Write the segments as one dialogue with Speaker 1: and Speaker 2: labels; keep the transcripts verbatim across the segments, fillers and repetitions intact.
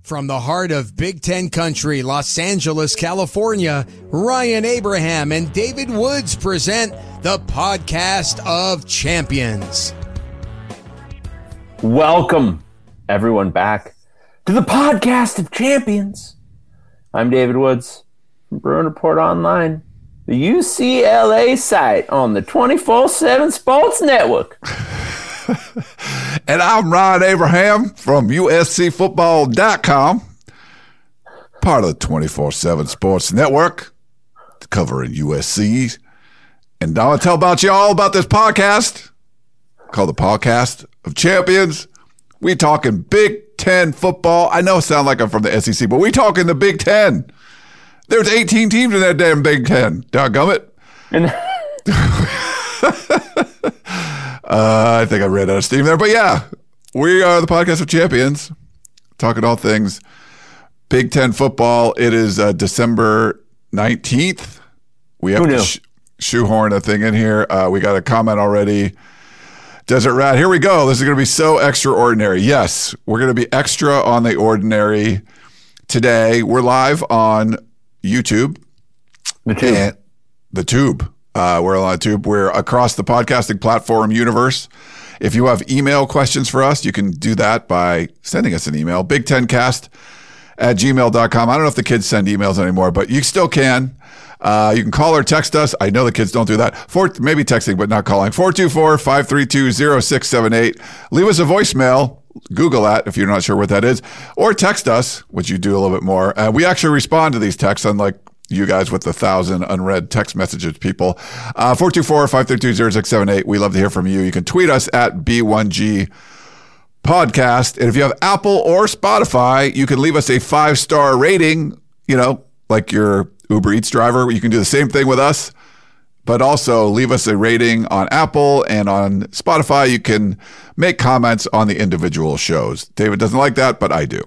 Speaker 1: From the heart of Big Ten country, Los Angeles, California, Ryan Abraham and David Woods present the Podcast of Champions.
Speaker 2: Welcome, everyone, back to the Podcast of Champions. I'm David Woods from Bruin Report Online, the U C L A site on the twenty-four seven Sports Network.
Speaker 3: And I'm Ryan Abraham from U S C football dot com, part of the twenty-four seven Sports Network, covering U S C. And I want to tell about you all about this podcast called the Podcast of Champions. We talking Big Ten football. I know I sound like I'm from the S E C, but we talking the Big Ten. There's eighteen teams in that damn Big Ten. Doggummit. And Uh, I think I ran out of steam there. But yeah, we are the Podcast of Champions, talking all things Big Ten football. It is uh, December nineteenth. We have to sh- shoehorn a thing in here. Uh, we got a comment already. Desert Rat, here we go. This is going to be so extraordinary. Yes, we're going to be extra on the ordinary today. We're live on YouTube.
Speaker 2: The Tube.
Speaker 3: And the Tube. Uh, we're on YouTube. We're across the podcasting platform universe. If you have email questions for us, you can do that by sending us an email, big ten cast at gmail dot com. I don't know if the kids send emails anymore, but you still can. Uh, you can call or text us. I know the kids don't do that. For, maybe texting, but not calling. four two four, five three two, zero six seven eight. Leave us a voicemail. Google that if you're not sure what that is. Or text us, which you do a little bit more. Uh, we actually respond to these texts, unlike you guys with the thousand unread text messages, people. Uh, four two four, five three two, zero six seven eight. We love to hear from you. You can tweet us at B one G Podcast. And if you have Apple or Spotify, you can leave us a five-star rating, you know, like your Uber Eats driver. You can do the same thing with us, but also leave us a rating on Apple and on Spotify. You can make comments on the individual shows. David doesn't like that, but I do.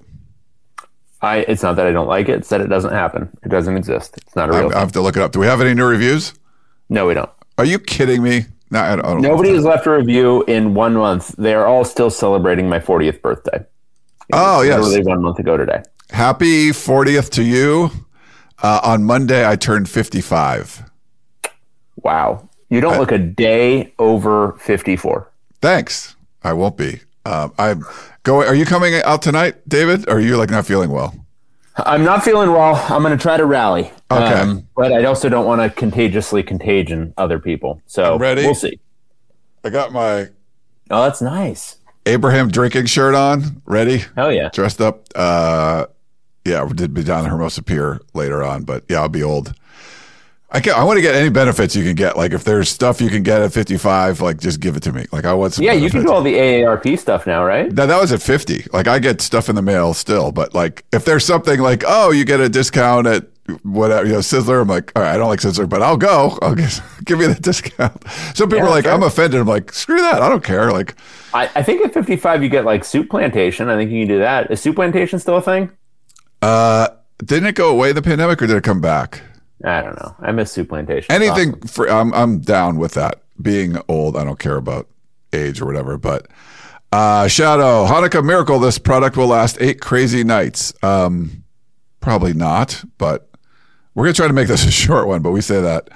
Speaker 2: I, it's not that I don't like it. It's that it doesn't happen. It doesn't exist. It's not a real
Speaker 3: I,
Speaker 2: thing.
Speaker 3: I have to look it up. Do we have any new reviews?
Speaker 2: No, we don't.
Speaker 3: Are you kidding me? No, I don't, I don't
Speaker 2: Nobody has left a review in one month. They are all still celebrating my fortieth birthday. It
Speaker 3: oh, yes.
Speaker 2: Literally one month ago today.
Speaker 3: Happy fortieth to you. Uh, on Monday, I turned fifty-five.
Speaker 2: Wow. You don't
Speaker 3: I,
Speaker 2: look a day over fifty-four.
Speaker 3: Thanks. I won't be. Um, I'm going. Are you coming out tonight, David? Or are you like not feeling well?
Speaker 2: I'm not feeling well. I'm going to try to rally.
Speaker 3: Okay.
Speaker 2: Um, but I also don't want to contagiously contagion other people. So
Speaker 3: I'm ready.
Speaker 2: We'll see.
Speaker 3: I got my
Speaker 2: Oh, that's nice.
Speaker 3: Abraham drinking shirt on. Ready?
Speaker 2: Hell yeah.
Speaker 3: Dressed up. Uh, yeah, we did be down at Hermosa Pier later on, but yeah, I'll be old. I can I want to get any benefits you can get. Like if there's stuff you can get at fifty-five, like just give it to me. Like I want some
Speaker 2: Yeah,
Speaker 3: benefits.
Speaker 2: you can do all the A A R P stuff now, right?
Speaker 3: Now, that was at fifty. Like I get stuff in the mail still, but like if there's something like, oh, you get a discount at whatever, you know, Sizzler, I'm like, all right, I don't like Sizzler, but I'll go. I'll give, give you the discount. Some people
Speaker 2: Yeah,
Speaker 3: are like,
Speaker 2: sure.
Speaker 3: I'm offended. I'm like, screw that. I don't care. Like,
Speaker 2: I, I think at fifty-five you get like Soup Plantation. I think you can do that. Is Soup Plantation still a thing?
Speaker 3: uh, didn't it go away the pandemic or did it come back?
Speaker 2: I don't know. I miss Soup Plantation. It's
Speaker 3: Anything
Speaker 2: awesome.
Speaker 3: for I'm I'm down with that. Being old, I don't care about age or whatever. But uh, Shadow Hanukkah Miracle. This product will last eight crazy nights. Um, probably not, but we're gonna try to make this a short one. But we say that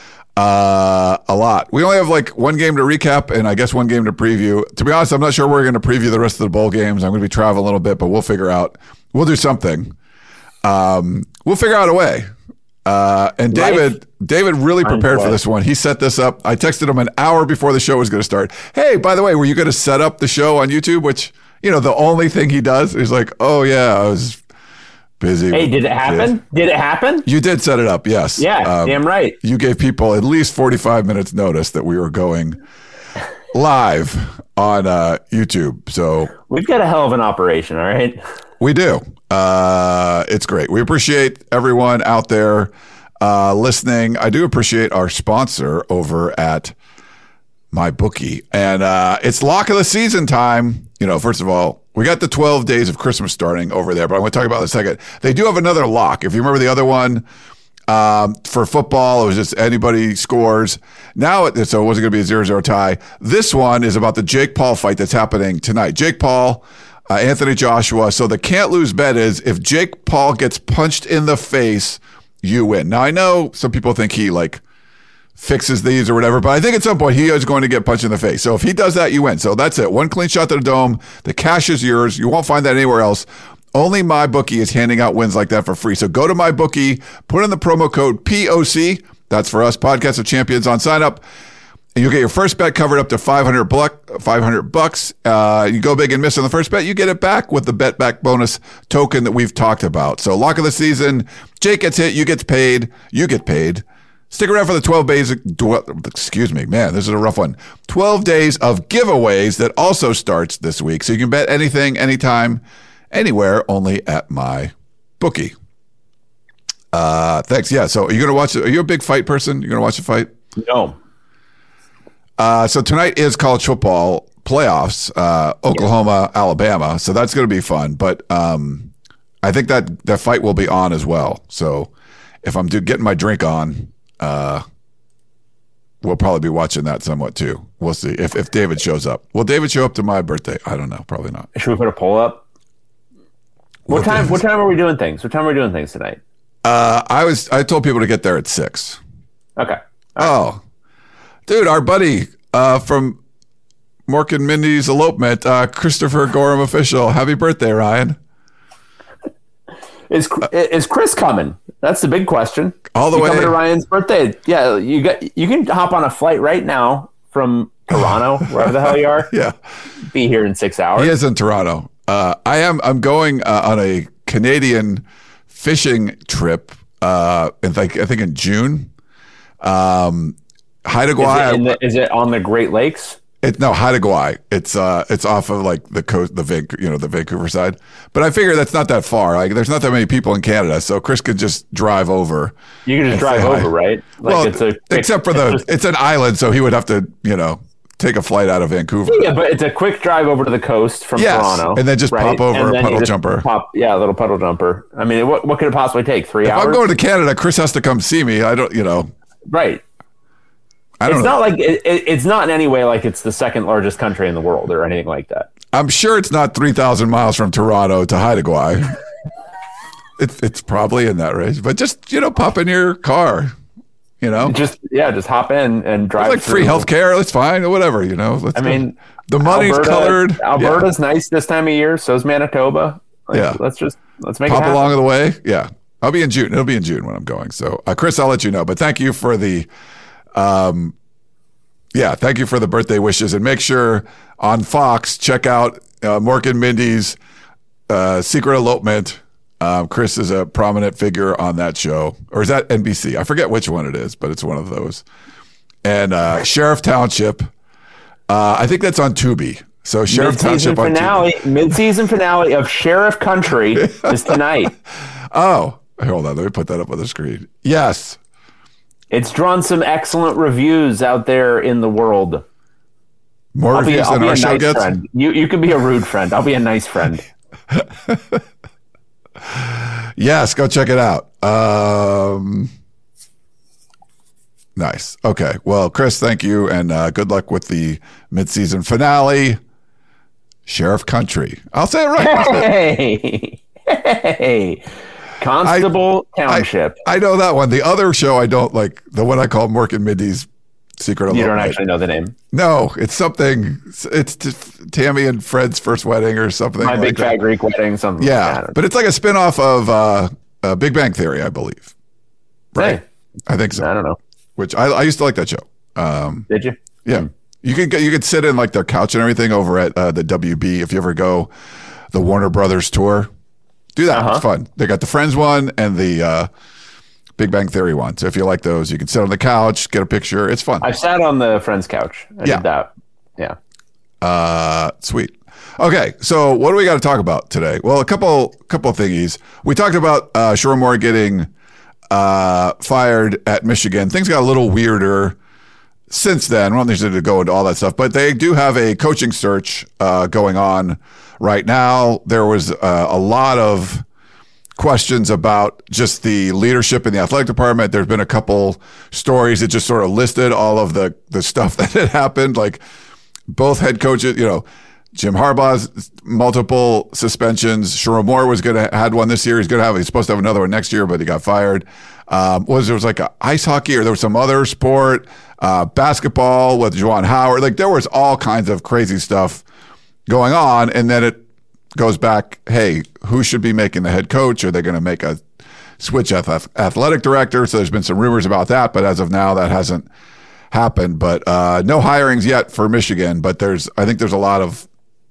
Speaker 3: uh, a lot. We only have like one game to recap, and I guess one game to preview. To be honest, I'm not sure we're gonna preview the rest of the bowl games. I'm gonna be traveling a little bit, but we'll figure out. We'll do something. Um, we'll figure out a way. Uh, and David, Life. David really prepared for this one. He set this up. I texted him an hour before the show was going to start. Hey, by the way, were you going to set up the show on YouTube? Which, you know, the only thing he does is like, oh yeah, I was busy.
Speaker 2: Hey, did it happen? This. Did it happen?
Speaker 3: You did set it up. Yes.
Speaker 2: Yeah. Um, damn right.
Speaker 3: You gave people at least forty-five minutes notice that we were going live on uh, YouTube. So
Speaker 2: we've got a hell of an operation. All right.
Speaker 3: We do. Uh, it's great. We appreciate everyone out there uh, listening. I do appreciate our sponsor over at MyBookie. And uh, it's lock of the season time. You know, first of all, we got the twelve days of Christmas starting over there, but I'm going to talk about it in a second. They do have another lock. If you remember the other one, um, for football, it was just anybody scores. Now, it, so it wasn't going to be a zero zero tie. This one is about the Jake Paul fight that's happening tonight. Jake Paul, uh, Anthony Joshua. So the can't lose bet is if Jake Paul gets punched in the face, you win. Now I know some people think he like fixes these or whatever, but I think at some point he is going to get punched in the face. So if he does that, you win. So that's it. One clean shot to the dome. The cash is yours. You won't find that anywhere else. Only MyBookie is handing out wins like that for free. So go to MyBookie, put in the promo code P O C. That's for us, Podcast of Champions, on sign up. And you'll get your first bet covered up to five hundred bucks. Uh, you go big and miss on the first bet, you get it back with the bet back bonus token that we've talked about. So lock of the season. Jake gets hit. You get paid. You get paid. Stick around for the twelve days, excuse me, man, this is a rough one. twelve days of giveaways that also starts this week. So you can bet anything, anytime, anywhere, only at MyBookie. Uh, thanks. Yeah. So are you going to watch, are you a big fight person? You're going to watch a fight?
Speaker 2: No.
Speaker 3: Uh, so tonight is college football playoffs, uh, Oklahoma, yeah. Alabama. So that's going to be fun. But um, I think that that fight will be on as well. So if I'm do, getting my drink on, Uh, we'll probably be watching that somewhat too. We'll see if, if David shows up. Will David show up to my birthday? I don't know. Probably not.
Speaker 2: Should we put a poll up? What, what time? What time are we doing things? What time are we doing things tonight?
Speaker 3: Uh, I was. I told people to get there at six.
Speaker 2: Okay. Right.
Speaker 3: Oh, dude, our buddy uh, from Mork and Mindy's elopement, uh, Christopher Gorham official. Happy birthday, Ryan.
Speaker 2: Is is Chris coming? That's the big question.
Speaker 3: All the
Speaker 2: you
Speaker 3: way
Speaker 2: coming to Ryan's birthday. Yeah, you got. You can hop on a flight right now from Toronto, wherever the hell you are.
Speaker 3: Yeah,
Speaker 2: be here in six hours.
Speaker 3: He is in Toronto. Uh, I am. I'm going uh, on a Canadian fishing trip. Uh, in like I think in June. Um, Haida Gwaii.
Speaker 2: Is it, in the, is it on the Great Lakes?
Speaker 3: It, no, Haida Gwaii. It's uh, it's off of like the coast, the Van, you know, the Vancouver side. But I figure that's not that far. Like, there's not that many people in Canada, so Chris could just drive over.
Speaker 2: You can just drive over, hi. right?
Speaker 3: Like well, it's a quick, except for the, it's, just, it's an island, so he would have to, you know, take a flight out of Vancouver.
Speaker 2: Yeah, but it's a quick drive over to the coast from
Speaker 3: yes,
Speaker 2: Toronto,
Speaker 3: and then just right? pop over a puddle jumper.
Speaker 2: Pop, yeah, a little puddle jumper. I mean, what what could it possibly take? Three
Speaker 3: if
Speaker 2: hours?
Speaker 3: I'm going to Canada, Chris has to come see me. I don't, you know,
Speaker 2: right.
Speaker 3: I don't
Speaker 2: it's
Speaker 3: know.
Speaker 2: not like it, it, it's not in any way like it's the second largest country in the world or anything like that.
Speaker 3: I'm sure it's not three thousand miles from Toronto to Haida Gwaii. it's it's probably in that range, but just you know, pop in your car. You know,
Speaker 2: just yeah, just hop in and drive.
Speaker 3: It's like free health care. It's fine or whatever. You know, let's
Speaker 2: I
Speaker 3: go.
Speaker 2: mean,
Speaker 3: the money's
Speaker 2: Alberta,
Speaker 3: colored.
Speaker 2: Alberta's
Speaker 3: yeah.
Speaker 2: nice this time of year. So is Manitoba. Like,
Speaker 3: yeah,
Speaker 2: let's just let's make
Speaker 3: pop
Speaker 2: it happen.
Speaker 3: along the way. Yeah, I'll be in June. It'll be in June when I'm going. So, uh, Chris, I'll let you know. But thank you for the, um, yeah, thank you for the birthday wishes, and make sure on Fox check out uh, Mork and Mindy's uh, Secret Elopement. Um, Chris is a prominent figure on that show, or is that N B C? I forget which one it is, but it's one of those. And uh, Sheriff Township, uh, I think that's on Tubi. So Sheriff
Speaker 2: mid-season
Speaker 3: Township
Speaker 2: finale,
Speaker 3: on Tubi.
Speaker 2: Mid-season finale of Sheriff Country is tonight.
Speaker 3: Oh, hold on, let me put that up on the screen. Yes,
Speaker 2: it's drawn some excellent reviews out there in the world.
Speaker 3: More
Speaker 2: I'll
Speaker 3: reviews
Speaker 2: be, I'll
Speaker 3: than
Speaker 2: be
Speaker 3: our
Speaker 2: a
Speaker 3: show
Speaker 2: nice
Speaker 3: gets.
Speaker 2: Friend. You you can be a rude friend. I'll be a nice friend.
Speaker 3: Yes, go check it out. Um, nice. Okay. Well, Chris, thank you, and uh, good luck with the mid-season finale. Sheriff Country. I'll say it right.
Speaker 2: Hey, hey, Constable
Speaker 3: I,
Speaker 2: Township.
Speaker 3: I, I know that one. The other show I don't like, the one I call Mork and Mindy's Secret Elopement.
Speaker 2: You don't actually know the name.
Speaker 3: No, it's something. It's t- Tammy and Fred's first wedding or something.
Speaker 2: My
Speaker 3: like
Speaker 2: Big
Speaker 3: that.
Speaker 2: Fat Greek Wedding. Something.
Speaker 3: Yeah,
Speaker 2: like that.
Speaker 3: but it's like a spinoff of uh, uh, Big Bang Theory, I believe. Right?
Speaker 2: Hey,
Speaker 3: I think so.
Speaker 2: I don't know.
Speaker 3: Which I, I used to like that show. Um,
Speaker 2: Did you?
Speaker 3: Yeah, mm. you could you could sit in like their couch and everything over at uh, the W B if you ever go the Warner Brothers tour. Do that. Uh-huh. It's fun. They got the Friends one and the uh, Big Bang Theory one. So if you like those, you can sit on the couch, get a picture. It's fun.
Speaker 2: I've sat on the Friends couch. I
Speaker 3: yeah.
Speaker 2: did that. Yeah.
Speaker 3: Uh, sweet. Okay, so what do we got to talk about today? Well, a couple couple of thingies. We talked about uh, Sherrone Moore getting uh, fired at Michigan. Things got a little weirder since then. I don't think to go into all that stuff, but they do have a coaching search uh, going on right now. There was uh, a lot of questions about just the leadership in the athletic department. There's been a couple stories that just sort of listed all of the, the stuff that had happened. Like both head coaches, you know, Jim Harbaugh's multiple suspensions. Sherrone Moore was going to had one this year. He's going to have. He's supposed to have another one next year, but he got fired. Um, was there was like a ice hockey or there was some other sport, uh, basketball with Juwan Howard. Like there was all kinds of crazy stuff going on, and then it goes back. Hey, who should be making the head coach? Are they going to make a switch ath- athletic director? So there's been some rumors about that, but as of now, that hasn't happened. But uh, no hirings yet for Michigan. But there's, I think there's a lot of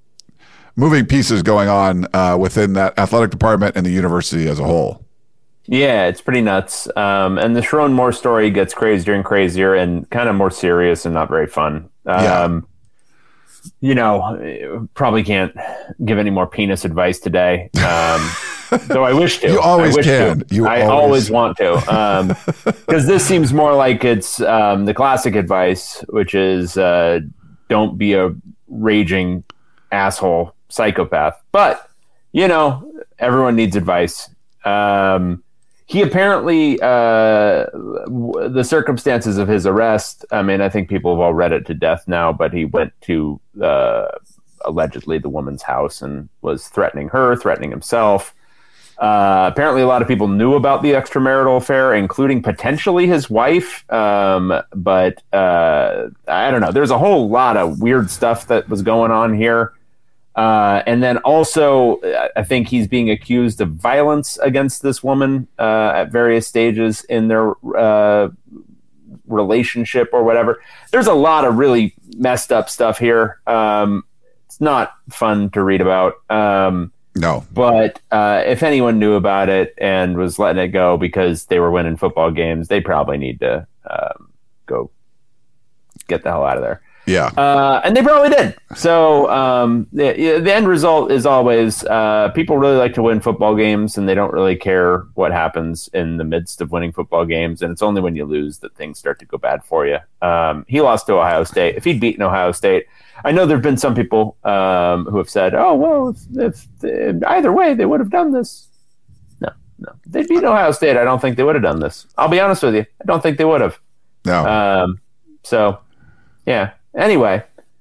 Speaker 3: moving pieces going on uh, within that athletic department and the university as a whole.
Speaker 2: Yeah, it's pretty nuts. Um, and the Sherrone Moore story gets crazier and crazier and kind of more serious and not very fun. Um, yeah. You know, probably can't give any more penis advice today. Um, though I wish to.
Speaker 3: You always
Speaker 2: I wish
Speaker 3: can.
Speaker 2: To.
Speaker 3: You
Speaker 2: I
Speaker 3: always.
Speaker 2: always want to. Because um, this seems more like it's um, the classic advice, which is uh, don't be a raging asshole psychopath. But, you know, everyone needs advice. Um, he apparently, uh, w- the circumstances of his arrest, I mean, I think people have all read it to death now, but he went to uh, allegedly the woman's house and was threatening her, threatening himself. Uh, apparently, a lot of people knew about the extramarital affair, including potentially his wife. Um, but uh, I don't know. There's a whole lot of weird stuff that was going on here. Uh, and then also, I think he's being accused of violence against this woman uh, at various stages in their uh, relationship or whatever. There's a lot of really messed up stuff here. Um, it's not fun to read about. Um,
Speaker 3: No.
Speaker 2: But uh, if anyone knew about it and was letting it go because they were winning football games, they probably need to um, go get the hell out of there.
Speaker 3: Yeah.
Speaker 2: Uh, and they probably did. So um, the, the end result is always uh, people really like to win football games, and they don't really care what happens in the midst of winning football games. And it's only when you lose that things start to go bad for you. Um, he lost to Ohio State. If he'd beaten Ohio State, I know there have been some people um, who have said, oh, well, if, if either way, they would have done this. No, no. If they beat Ohio State, I don't think they would have done this. I'll be honest with you. I don't think they would have.
Speaker 3: No.
Speaker 2: Um, so, yeah. Anyway,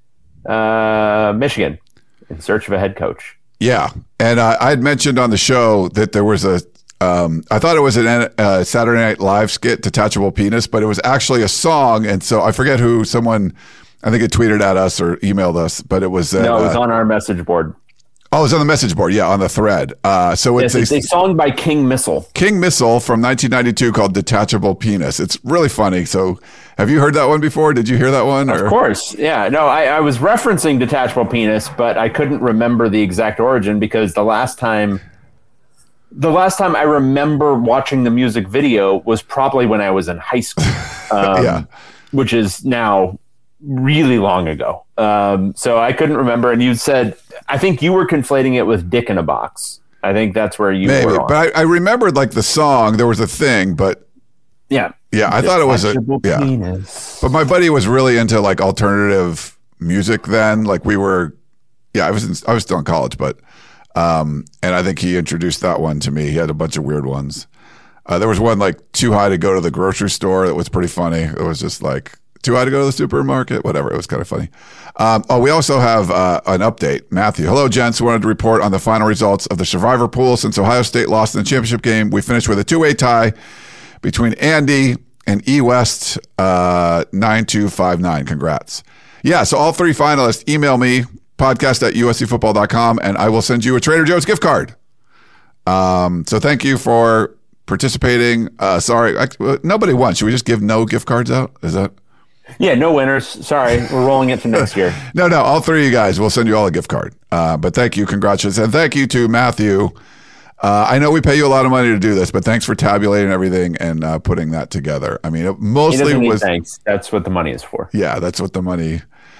Speaker 2: uh, Michigan in search of a head coach.
Speaker 3: Yeah. And uh, I had mentioned on the show that there was a, um, I thought it was a uh, Saturday Night Live skit, Detachable Penis, but it was actually a song. And so I forget who someone, I think it tweeted at us or emailed us, but it was. Uh,
Speaker 2: no, it was on our message board.
Speaker 3: Oh, it was on the message board. Yeah, on the thread. Uh, so it's,
Speaker 2: yes, it's a, a song by King Missile.
Speaker 3: King Missile from nineteen ninety-two called Detachable Penis. It's really funny. So have you heard that one before? Did you hear that one? Or?
Speaker 2: Of course. Yeah. No, I, I was referencing Detachable Penis, but I couldn't remember the exact origin because the last time, the last time I remember watching the music video was probably when I was in high school. Um,
Speaker 3: yeah.
Speaker 2: Which is now really long ago. Um, so I couldn't remember. And you said, I think you were conflating it with Dick in a Box. I think that's where you
Speaker 3: Maybe,
Speaker 2: were on.
Speaker 3: but I, I remembered like the song. There was a thing, but
Speaker 2: yeah,
Speaker 3: yeah, I thought it was a yeah.
Speaker 2: Penis.
Speaker 3: But my buddy was really into like alternative music then. Like we were, yeah, I was in, I was still in college, but um, and I think he introduced that one to me. He had a bunch of weird ones. Uh, there was one like Too High to Go to the Grocery Store that was pretty funny. It was just like Too High to Go to the Supermarket, whatever. It was kind of funny. Um, oh, we also have uh, an update. Matthew. Hello, gents. Wanted to report on the final results of the Survivor Pool. Since Ohio State lost in the championship game, we finished with a two-way tie between Andy and E West uh, nine two five nine. Congrats. Yeah, so all three finalists, email me, podcast at U S C football dot com, and I will send you a Trader Joe's gift card. Um, so thank you for participating. Uh, sorry, I, nobody won. Should we just give no gift cards out? Is that...
Speaker 2: Yeah, no winners. Sorry, we're rolling it to next year.
Speaker 3: no, no, all three of you guys, we'll send you all a gift card. Uh, but thank you, congratulations, and thank you to Matthew. Uh, I know we pay you a lot of money to do this, but thanks for tabulating everything and uh, putting that together. I mean, it mostly
Speaker 2: need
Speaker 3: was
Speaker 2: thanks. That's what the money is for.
Speaker 3: Yeah, that's what the money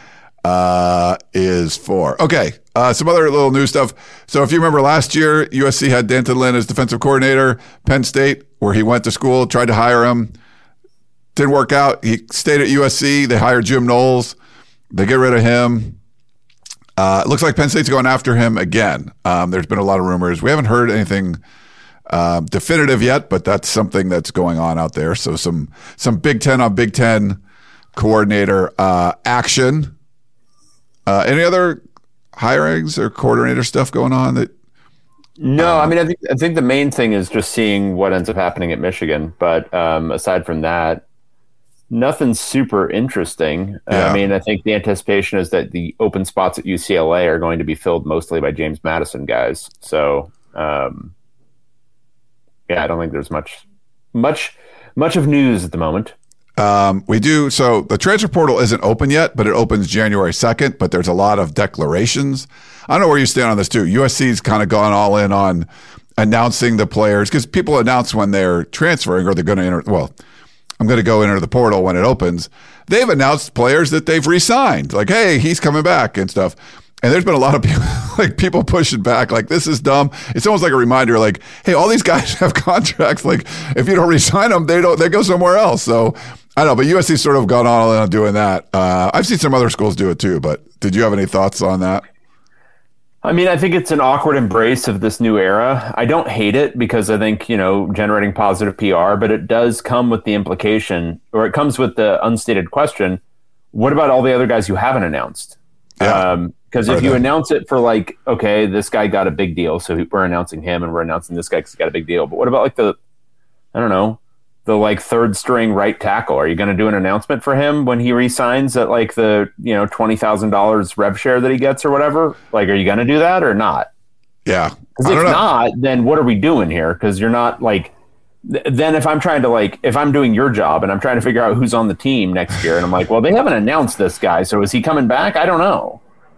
Speaker 3: uh, is for. Okay, uh, some other little new stuff. So if you remember last year, U S C had D'Anton Lynn as defensive coordinator. Penn State, where he went to school, tried to hire him. Didn't work out. He stayed at U S C. They hired Jim Knowles. They get rid of him. Uh, it looks like Penn State's going after him again. Um, there's been a lot of rumors. We haven't heard anything uh, definitive yet, but that's something that's going on out there. So some some Big Ten on Big Ten coordinator uh, action. Uh, any other hirings or coordinator stuff going on that?
Speaker 2: No, I mean, I think I think the main thing is just seeing what ends up happening at Michigan. But um, aside from that, nothing super interesting.
Speaker 3: Yeah.
Speaker 2: Uh, I mean, I think the anticipation is that the open spots at U C L A are going to be filled mostly by James Madison guys. So, um, yeah, I don't think there's much, much, much of news at the moment.
Speaker 3: Um, we do. So the transfer portal isn't open yet, but it opens January second. But there's a lot of declarations. I don't know where you stand on this too. U S C's kind of gone all in on announcing the players because people announce when they're transferring or they're going to enter. Well, I'm going to go enter the portal when it opens. They've announced players that they've re-signed, like, hey, he's coming back and stuff. And there's been a lot of people, like people pushing back, like, this is dumb. It's almost like a reminder, like, hey, all these guys have contracts. Like, if you don't re-sign them, they don't. They go somewhere else. So I don't know, but U S C's sort of gone all in on doing that. Uh, I've seen some other schools do it too. But did you have any thoughts on that?
Speaker 2: I mean, I think it's an awkward embrace of this new era. I don't hate it because I think, you know, generating positive P R, but it does come with the implication, or it comes with the unstated question, what about all the other guys you haven't announced?
Speaker 3: Yeah.
Speaker 2: Um, because if you announce it for like, okay, this guy got a big deal, so we're announcing him and we're announcing this guy because he got a big deal. But what about like the, I don't know, the like third string right tackle? Are you going to do an announcement for him when he re-signs at like the, you know, twenty thousand dollars rev share that he gets or whatever? Like, are you going to do that or not?
Speaker 3: Yeah.
Speaker 2: Because if not, then what are we doing here? Because you're not like, th- then if I'm trying to like, if I'm doing your job and I'm trying to figure out who's on the team next year and I'm like, well, they haven't announced this guy, so is he coming back? I don't know.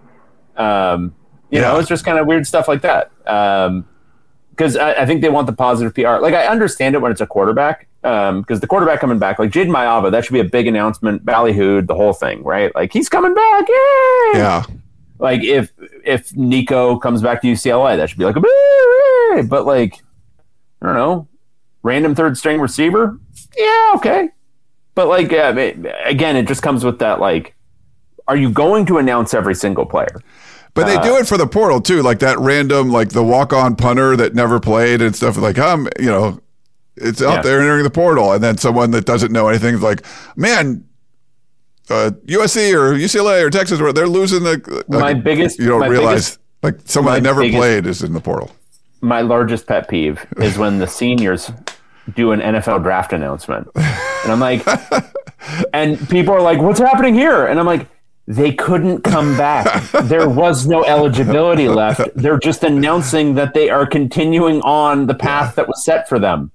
Speaker 2: Um, you
Speaker 3: yeah.
Speaker 2: know, it's just kind of weird stuff like that. Um, because I, I think they want the positive P R. Like, I understand it when it's a quarterback, um, because the quarterback coming back, like Jaden Mayava, that should be a big announcement, ballyhooed, the whole thing, right? Like, he's coming back, yay!
Speaker 3: Yeah.
Speaker 2: Like, if if Nico comes back to U C L A, that should be like a yay! But like, I don't know, random third string receiver, yeah, okay. But like, uh, it, again, it just comes with that, like, are you going to announce every single player?
Speaker 3: But they do it for the portal too, like that random, like the walk-on punter that never played and stuff. Like, um, you know, it's out
Speaker 2: Yeah.
Speaker 3: there entering the portal, and then someone that doesn't know anything is like, man, uh, U S C or U C L A or Texas, or they're losing the. Like,
Speaker 2: My biggest-
Speaker 3: you don't
Speaker 2: my
Speaker 3: realize,
Speaker 2: biggest-
Speaker 3: like someone
Speaker 2: my
Speaker 3: that never
Speaker 2: biggest-
Speaker 3: played is in the portal.
Speaker 2: My largest pet peeve is when the seniors do an N F L draft announcement, and I'm like, and people are like, "What's happening here?" And I'm like, they couldn't come back. There was no eligibility left. They're just announcing that they are continuing on the path that was set for them.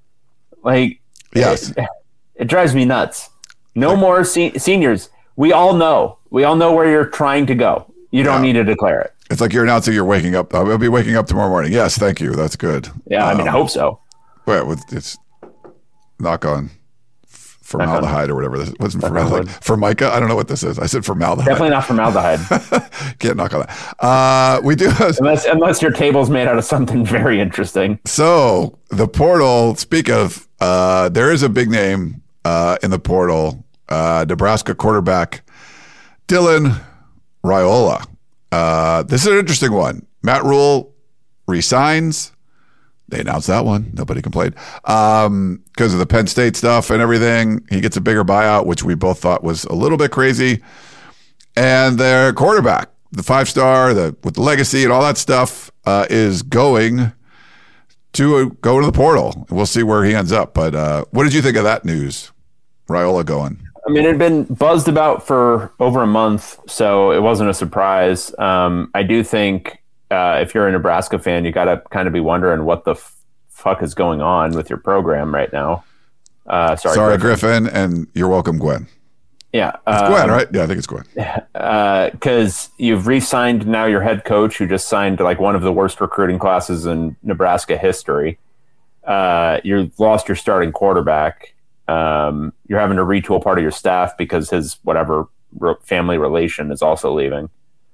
Speaker 2: Like,
Speaker 3: Yes.
Speaker 2: it, it drives me nuts. No more se- seniors. We all know. We all know where you're trying to go. You don't
Speaker 3: Yeah.
Speaker 2: need to declare it.
Speaker 3: It's like you're announcing you're waking up. I'll be waking up tomorrow morning. Yes, thank you. That's good.
Speaker 2: Yeah, I mean, I
Speaker 3: Um,
Speaker 2: hope so.
Speaker 3: But with it's knock on f- formaldehyde or whatever this is. What's formaldehyde? Formica? I don't know what this is. I said formaldehyde.
Speaker 2: Definitely not formaldehyde.
Speaker 3: Can't knock on that. Uh, we do.
Speaker 2: unless unless your table's made out of something very interesting.
Speaker 3: So the portal. Speak of, uh, there is a big name uh, in the portal. Uh, Nebraska quarterback Dylan Raiola. Uh, this is an interesting one. Matt Rule resigns. They announced that one. Nobody complained um, because of the Penn State stuff and everything. He gets a bigger buyout, which we both thought was a little bit crazy. And their quarterback, the five star, the with the legacy and all that stuff, uh, is going to uh, go to the portal. We'll see where he ends up. But uh, what did you think of that news? Raiola going.
Speaker 2: I mean, it had been buzzed about for over a month, so it wasn't a surprise. Um, I do think uh, if you're a Nebraska fan, you got to kind of be wondering what the f- fuck is going on with your program right now. Uh, sorry,
Speaker 3: Sorry,
Speaker 2: Griffin.
Speaker 3: Griffin, and you're welcome, Gwen.
Speaker 2: Yeah,
Speaker 3: It's
Speaker 2: um,
Speaker 3: Gwen, right? Yeah, I think it's Gwen.
Speaker 2: Because uh, you've re-signed now your head coach, who just signed like one of the worst recruiting classes in Nebraska history. Uh, you've lost your starting quarterback. Um, you're having to retool part of your staff because his whatever re- family relation is also leaving.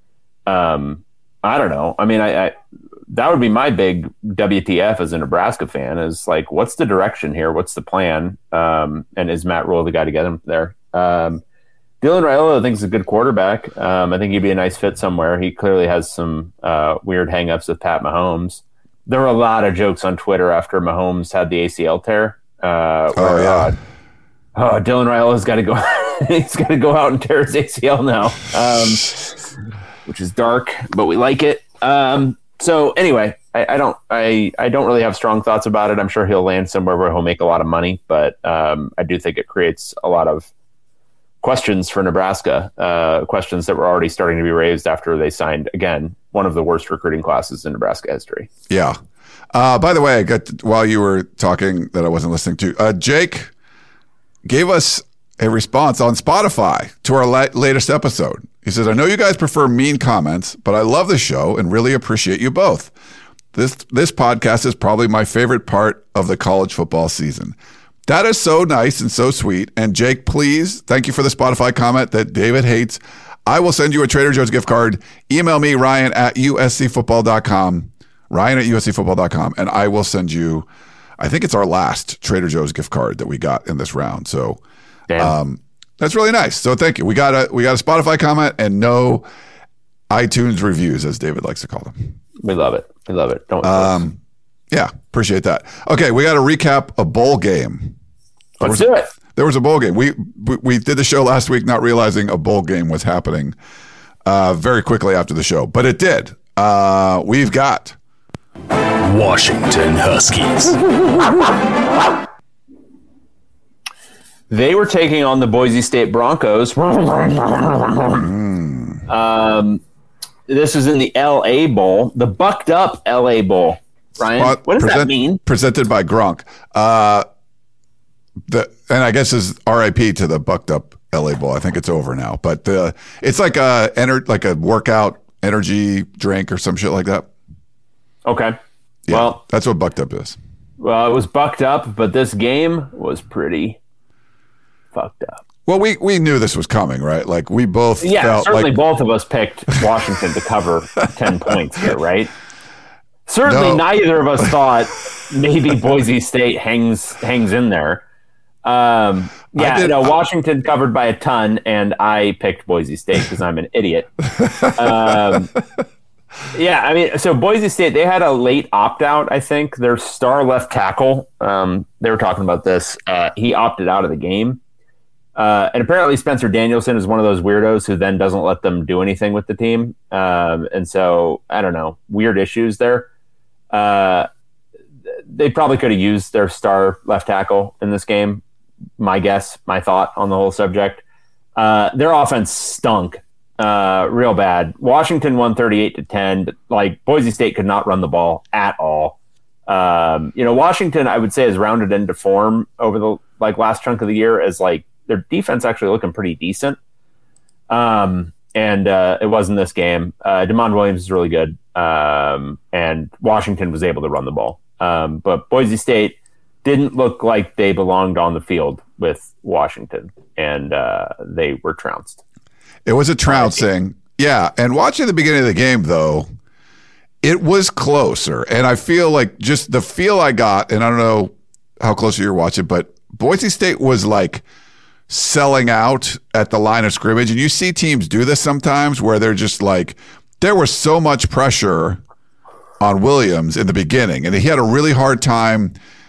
Speaker 2: Um, I don't know. I mean, I, I that would be my big W T F as a Nebraska fan is like, what's the direction here? What's the plan? Um, and is Matt Rule the guy to get him there? Um, Dylan Raiola I think is a good quarterback. Um, I think he'd be a nice fit somewhere. He clearly has some uh, weird hangups with Pat Mahomes. There were a lot of jokes on Twitter after Mahomes had the A C L tear. Uh,
Speaker 3: Oh,
Speaker 2: where,
Speaker 3: yeah.
Speaker 2: uh, oh, Dylan Raiola's got to go. He's got to go out and tear his A C L now. Um, which is dark, but we like it. Um, so anyway, I, I don't I, I don't really have strong thoughts about it. I'm sure he'll land somewhere where he'll make a lot of money, but um, I do think it creates a lot of questions for Nebraska, uh, questions that were already starting to be raised after they signed, again, one of the worst recruiting classes in Nebraska history.
Speaker 3: Yeah. Uh, by the way, I got to, while you were talking that I wasn't listening to, uh, Jake gave us a response on Spotify to our la- latest episode. He says, I know you guys prefer mean comments, but I love the show and really appreciate you both. This this podcast is probably my favorite part of the college football season. That is so nice and so sweet. And Jake, please, thank you for the Spotify comment that David hates. I will send you a Trader Joe's gift card. Email me, Ryan at U S C football dot com. Ryan at U S C football dot com. And I will send you, I think it's our last Trader Joe's gift card that we got in this round. So um, that's really nice. So thank you. We got a we got a Spotify comment and no iTunes reviews, as David likes to call them.
Speaker 2: We love it. We love it. Don't
Speaker 3: um, yeah, appreciate that. Okay, we got to recap a bowl game.
Speaker 2: Let's
Speaker 3: was,
Speaker 2: do it.
Speaker 3: There was a bowl game. We we did the show last week not realizing a bowl game was happening uh, very quickly after the show, but it did. Uh, we've got
Speaker 4: Washington Huskies.
Speaker 2: They were taking on the Boise State Broncos. Mm. Um, this is in the L A Bowl, the bucked up L A Bowl. Ryan,
Speaker 3: Spot,
Speaker 2: what does
Speaker 3: present,
Speaker 2: that mean?
Speaker 3: Presented by Gronk. Uh, the and I guess is R I P to the bucked up L A Bowl. I think it's over now, but uh, it's like a ener- like a workout energy drink or some shit like that.
Speaker 2: Okay.
Speaker 3: Yeah,
Speaker 2: well,
Speaker 3: that's what bucked up is.
Speaker 2: Well, it was bucked up, but this game was pretty fucked up.
Speaker 3: Well, we, we knew this was coming, right? Like we both
Speaker 2: yeah,
Speaker 3: felt
Speaker 2: certainly
Speaker 3: like
Speaker 2: both of us picked Washington to cover ten points here, right? Certainly
Speaker 3: no.
Speaker 2: neither of us thought maybe Boise State hangs hangs in there. Um, yeah,
Speaker 3: did,
Speaker 2: no, Washington I, covered by a ton, and I picked Boise State because I'm an idiot. Um, yeah, I mean, so Boise State, they had a late opt-out, I think. Their star left tackle, um, they were talking about this, uh, he opted out of the game. Uh, and apparently Spencer Danielson is one of those weirdos who then doesn't let them do anything with the team. Um, and so, I don't know, weird issues there. Uh, they probably could have used their star left tackle in this game. My guess, my thought on the whole subject. Uh, their offense stunk uh, real bad. Washington won thirty-eight to ten, but like Boise State could not run the ball at all. Um, you know, Washington, I would say, has rounded into form over the like last chunk of the year as like their defense actually looking pretty decent. Um, and uh, it was in this game. Uh, Damon Williams is really good, um, and Washington was able to run the ball. Um, but Boise State didn't look like they belonged on the field with Washington, and uh, they were trounced.
Speaker 3: It was a trouncing. Yeah, and watching the beginning of the game, though, it was closer. And I feel like just the feel I got, and I don't know how close you're watching, but Boise State was like selling out at the line of scrimmage. And you see teams do this sometimes where they're just like, there was so much pressure on Williams in the beginning, and he had a really hard time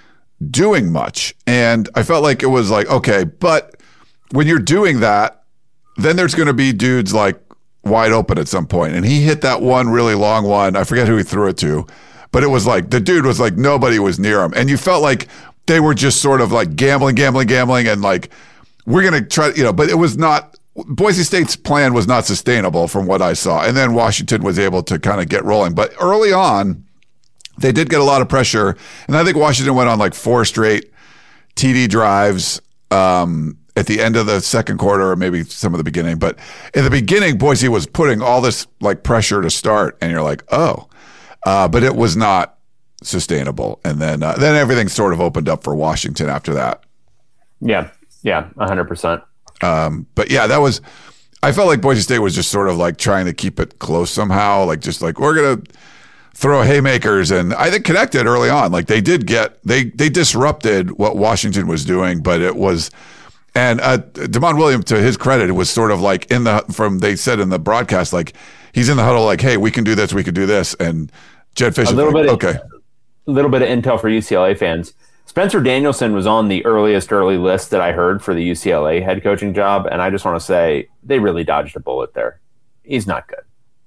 Speaker 3: doing much. And I felt like it was like, okay, but when you're doing that, then there's going to be dudes like wide open at some point. And he hit that one really long one. I forget who he threw it to, but it was like the dude was like nobody was near him. And you felt like they were just sort of like gambling, gambling, gambling. And like, we're going to try, you know, but it was not, Boise State's plan was not sustainable from what I saw. And then Washington was able to kind of get rolling. But early on, they did get a lot of pressure. And I think Washington went on like four straight T D drives um, at the end of the second quarter, or maybe some of the beginning. But in the beginning, Boise was putting all this like pressure to start. And you're like, oh, uh, but it was not sustainable. And then, uh, then everything sort of opened up for Washington after that.
Speaker 2: Yeah. Yeah. A hundred percent.
Speaker 3: Um, but yeah, that was, I felt like Boise State was just sort of like trying to keep it close somehow. Like just like, we're going to throw haymakers. And I think connected early on, like they did get, they, they disrupted what Washington was doing, but it was, and, uh, Damon Williams, to his credit, it was sort of like in the, from, they said in the broadcast, like he's in the huddle, like, hey, we can do this, we can do this. And Jedd Fisch,
Speaker 2: a little
Speaker 3: like,
Speaker 2: bit,
Speaker 3: okay.
Speaker 2: A little bit of intel for U C L A fans. Spencer Danielson was on the earliest early list that I heard for the U C L A head coaching job, and I just want to say they really dodged a bullet there. He's not good.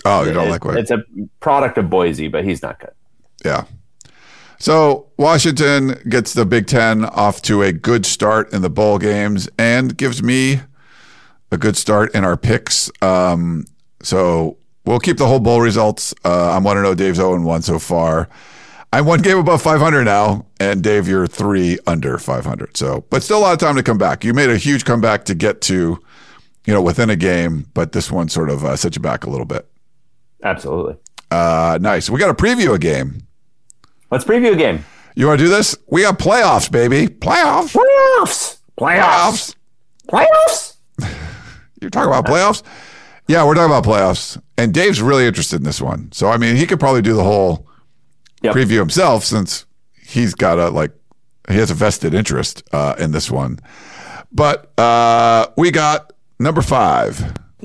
Speaker 3: Oh, you don't
Speaker 2: it,
Speaker 3: like Wade?
Speaker 2: It's a product of Boise, but he's not good.
Speaker 3: Yeah. So Washington gets the Big Ten off to a good start in the bowl games and gives me a good start in our picks. Um, so we'll keep the whole bowl results. Uh, I'm one and oh. Dave's oh and one so far. I'm one game above five hundred now, and Dave, you're three under five hundred. So, but still a lot of time to come back. You made a huge comeback to get to, you know, within a game, but this one sort of uh, set you back a little bit.
Speaker 2: Absolutely.
Speaker 3: Uh, nice. We got to preview a game.
Speaker 2: Let's preview a game.
Speaker 3: You want to do this? We got playoffs, baby. Playoffs.
Speaker 2: Playoffs. Playoffs. Playoffs.
Speaker 3: You're talking about playoffs? Yeah, we're talking about playoffs. And Dave's really interested in this one. So, I mean, he could probably do the whole yep. preview himself since he's got a, like, he has a vested interest uh, in this one. But uh, we got number five.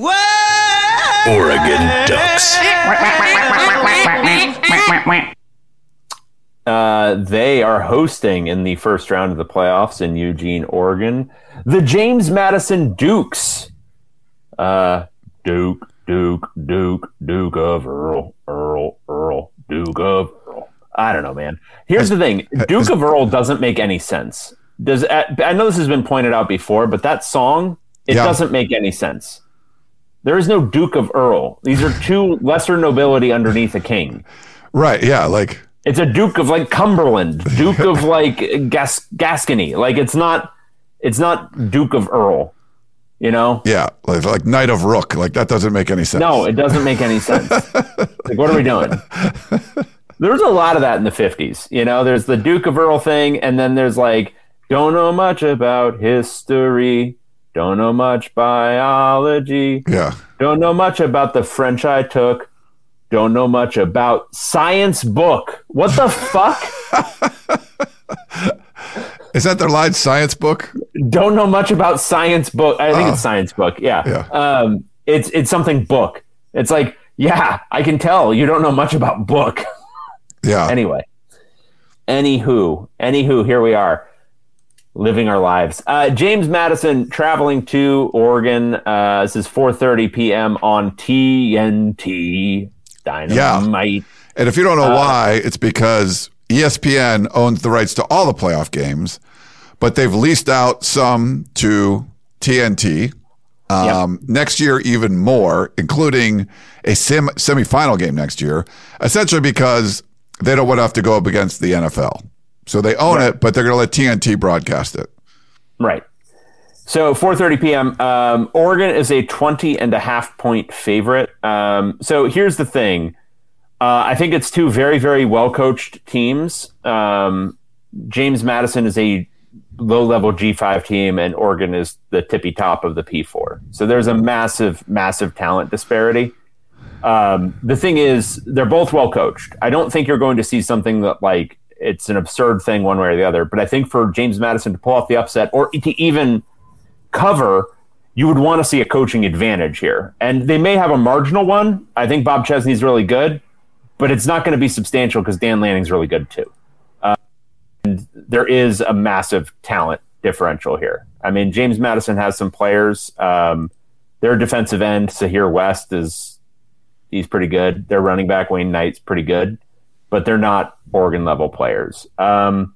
Speaker 4: Oregon Ducks.
Speaker 2: Uh, they are hosting in the first round of the playoffs in Eugene, Oregon, the James Madison Dukes. Uh, Duke, Duke, Duke, Duke of Earl, Earl, Earl, Duke of Earl. I don't know, man. Here's the thing. Duke of Earl doesn't make any sense. Does I know this has been pointed out before, but that song, it yeah. doesn't make any sense. There is no Duke of Earl. These are two lesser nobility underneath a king.
Speaker 3: Right, yeah, like...
Speaker 2: It's a Duke of like Cumberland, Duke of like Gas- Gascony. Like it's not, it's not Duke of Earl, you know?
Speaker 3: Yeah, like, like Knight of Rook. Like that doesn't make any sense.
Speaker 2: No, it doesn't make any sense. Like what are we doing? There's a lot of that in the fifties. You know, there's the Duke of Earl thing, and then there's like, don't know much about history, don't know much biology,
Speaker 3: yeah,
Speaker 2: don't know much about the French I took. Don't know much about science book. What the fuck?
Speaker 3: Is that their line, science book?
Speaker 2: Don't know much about science book. I think uh, it's science book. Yeah.
Speaker 3: yeah.
Speaker 2: Um, it's it's something book. It's like, yeah, I can tell you don't know much about book.
Speaker 3: Yeah.
Speaker 2: Anyway. Anywho. Anywho, here we are. Living our lives. Uh, James Madison traveling to Oregon. Uh, this is four thirty p.m. on T N T. Dynamite.
Speaker 3: Yeah. And if you don't know uh, why, it's because E S P N owns the rights to all the playoff games, but they've leased out some to T N T. Um, yep. Next year, even more, including a sem- semifinal game next year, essentially because they don't want to have to go up against the N F L. So they own right. it, but they're going to let T N T broadcast it.
Speaker 2: Right. So four thirty p.m. Um, Oregon is a twenty and a half point favorite. Um, so here's the thing. Uh, I think it's two very, very well-coached teams. Um, James Madison is a low-level G five team, and Oregon is the tippy top of the P four. So there's a massive, massive talent disparity. Um, the thing is, they're both well-coached. I don't think you're going to see something that, like, it's an absurd thing one way or the other. But I think for James Madison to pull off the upset, or to even cover, you would want to see a coaching advantage here. And they may have a marginal one. I think Bob Chesney's really good, but it's not going to be substantial because Dan Lanning's really good too. Uh, and there is a massive talent differential here. I mean, James Madison has some players. Um, their defensive end, Sahir West, is he's pretty good. Their running back, Wayne Knight's pretty good, but they're not Oregon level players. Um,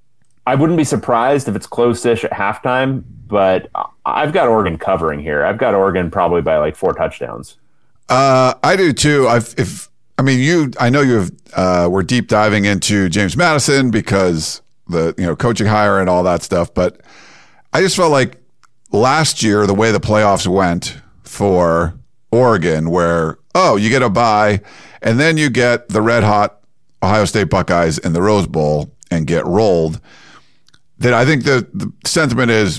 Speaker 2: I wouldn't be surprised if it's close-ish at halftime, but I've got Oregon covering here. I've got Oregon probably by like four touchdowns.
Speaker 3: Uh, I do too. I've, if I mean you, I know you've uh, we're deep diving into James Madison because the you know coaching hire and all that stuff. But I just felt like last year the way the playoffs went for Oregon, where oh you get a bye and then you get the red hot Ohio State Buckeyes in the Rose Bowl and get rolled. That I think the, the sentiment is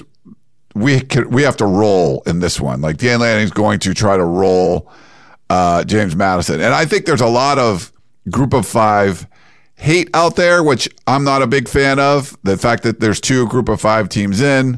Speaker 3: we can, we have to roll in this one. Like Dan Lanning's going to try to roll uh, James Madison. And I think there's a lot of group of five hate out there, which I'm not a big fan of. The fact that there's two group of five teams in.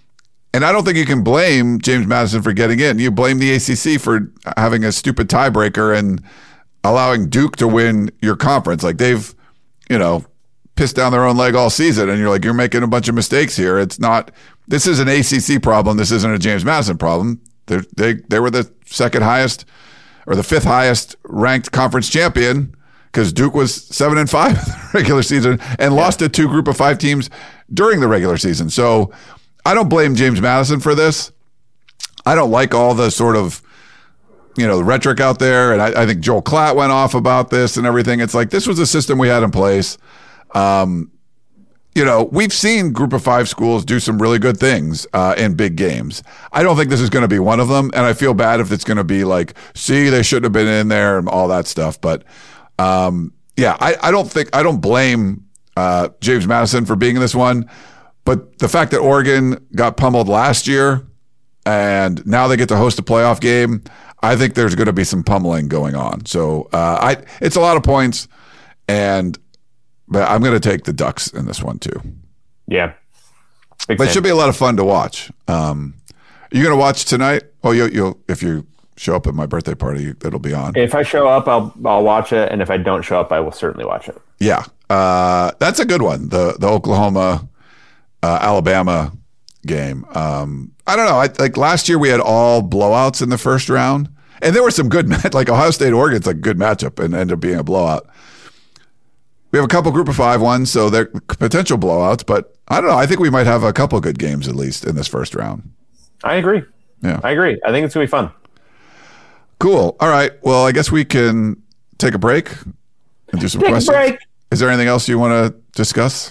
Speaker 3: And I don't think you can blame James Madison for getting in. You blame the A C C for having a stupid tiebreaker and allowing Duke to win your conference. Like they've, you know, pissed down their own leg all season, and you're like, you're making a bunch of mistakes here. It's not, this is an A C C problem. This isn't a James Madison problem. They're, they they were the second highest or the fifth highest ranked conference champion, because Duke was seven and five in the regular season and yeah. lost to two group of five teams during the regular season. So I don't blame James Madison for this. I don't like all the sort of, you know, the rhetoric out there. And I, I think Joel Klatt went off about this and everything. It's like, this was a system we had in place. Um, you know, we've seen group of five schools do some really good things uh, in big games. I don't think this is going to be one of them. And I feel bad if it's going to be like, see, they shouldn't have been in there and all that stuff. But um, yeah, I, I don't think, I don't blame uh, James Madison for being in this one. But the fact that Oregon got pummeled last year and now they get to host a playoff game, I think there's going to be some pummeling going on. So uh, I, it's a lot of points, and but I'm going to take the Ducks in this one too.
Speaker 2: Yeah,
Speaker 3: Big but fan. It should be a lot of fun to watch. Um, are you going to watch tonight? Oh, you, you'll if you show up at my birthday party, it'll be on.
Speaker 2: If I show up, I'll I'll watch it, and if I don't show up, I will certainly watch it.
Speaker 3: Yeah, uh, that's a good one. The the Oklahoma uh, Alabama game. Um, I don't know. I, like last year, we had all blowouts in the first round, and there were some good match. Like Ohio State, Oregon's a good matchup, and ended up being a blowout. We have a couple group of five ones, so they're potential blowouts. But I don't know. I think we might have a couple good games at least in this first round.
Speaker 2: I agree.
Speaker 3: Yeah,
Speaker 2: I agree. I think it's gonna be fun.
Speaker 3: Cool. All right. Well, I guess we can take a break and do some
Speaker 2: take
Speaker 3: questions.
Speaker 2: A break.
Speaker 3: Is there anything else you want to discuss?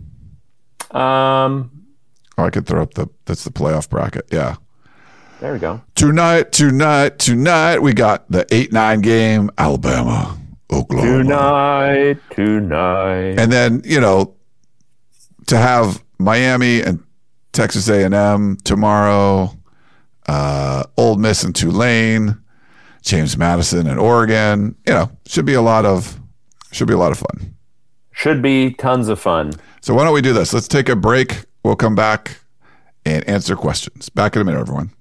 Speaker 2: Um.
Speaker 3: Oh, I could throw up the, that's the playoff bracket. Yeah.
Speaker 2: There we go.
Speaker 3: Tonight, tonight, tonight, we got the eight nine game, Alabama, Oklahoma.
Speaker 2: Tonight, tonight.
Speaker 3: And then, you know, to have Miami and Texas A and M tomorrow, uh, Ole Miss and Tulane, James Madison and Oregon, you know, should be a lot of, should be a lot of fun.
Speaker 2: Should be tons of fun.
Speaker 3: So why don't we do this? Let's take a break. We'll come back and answer questions. Back in a minute, everyone.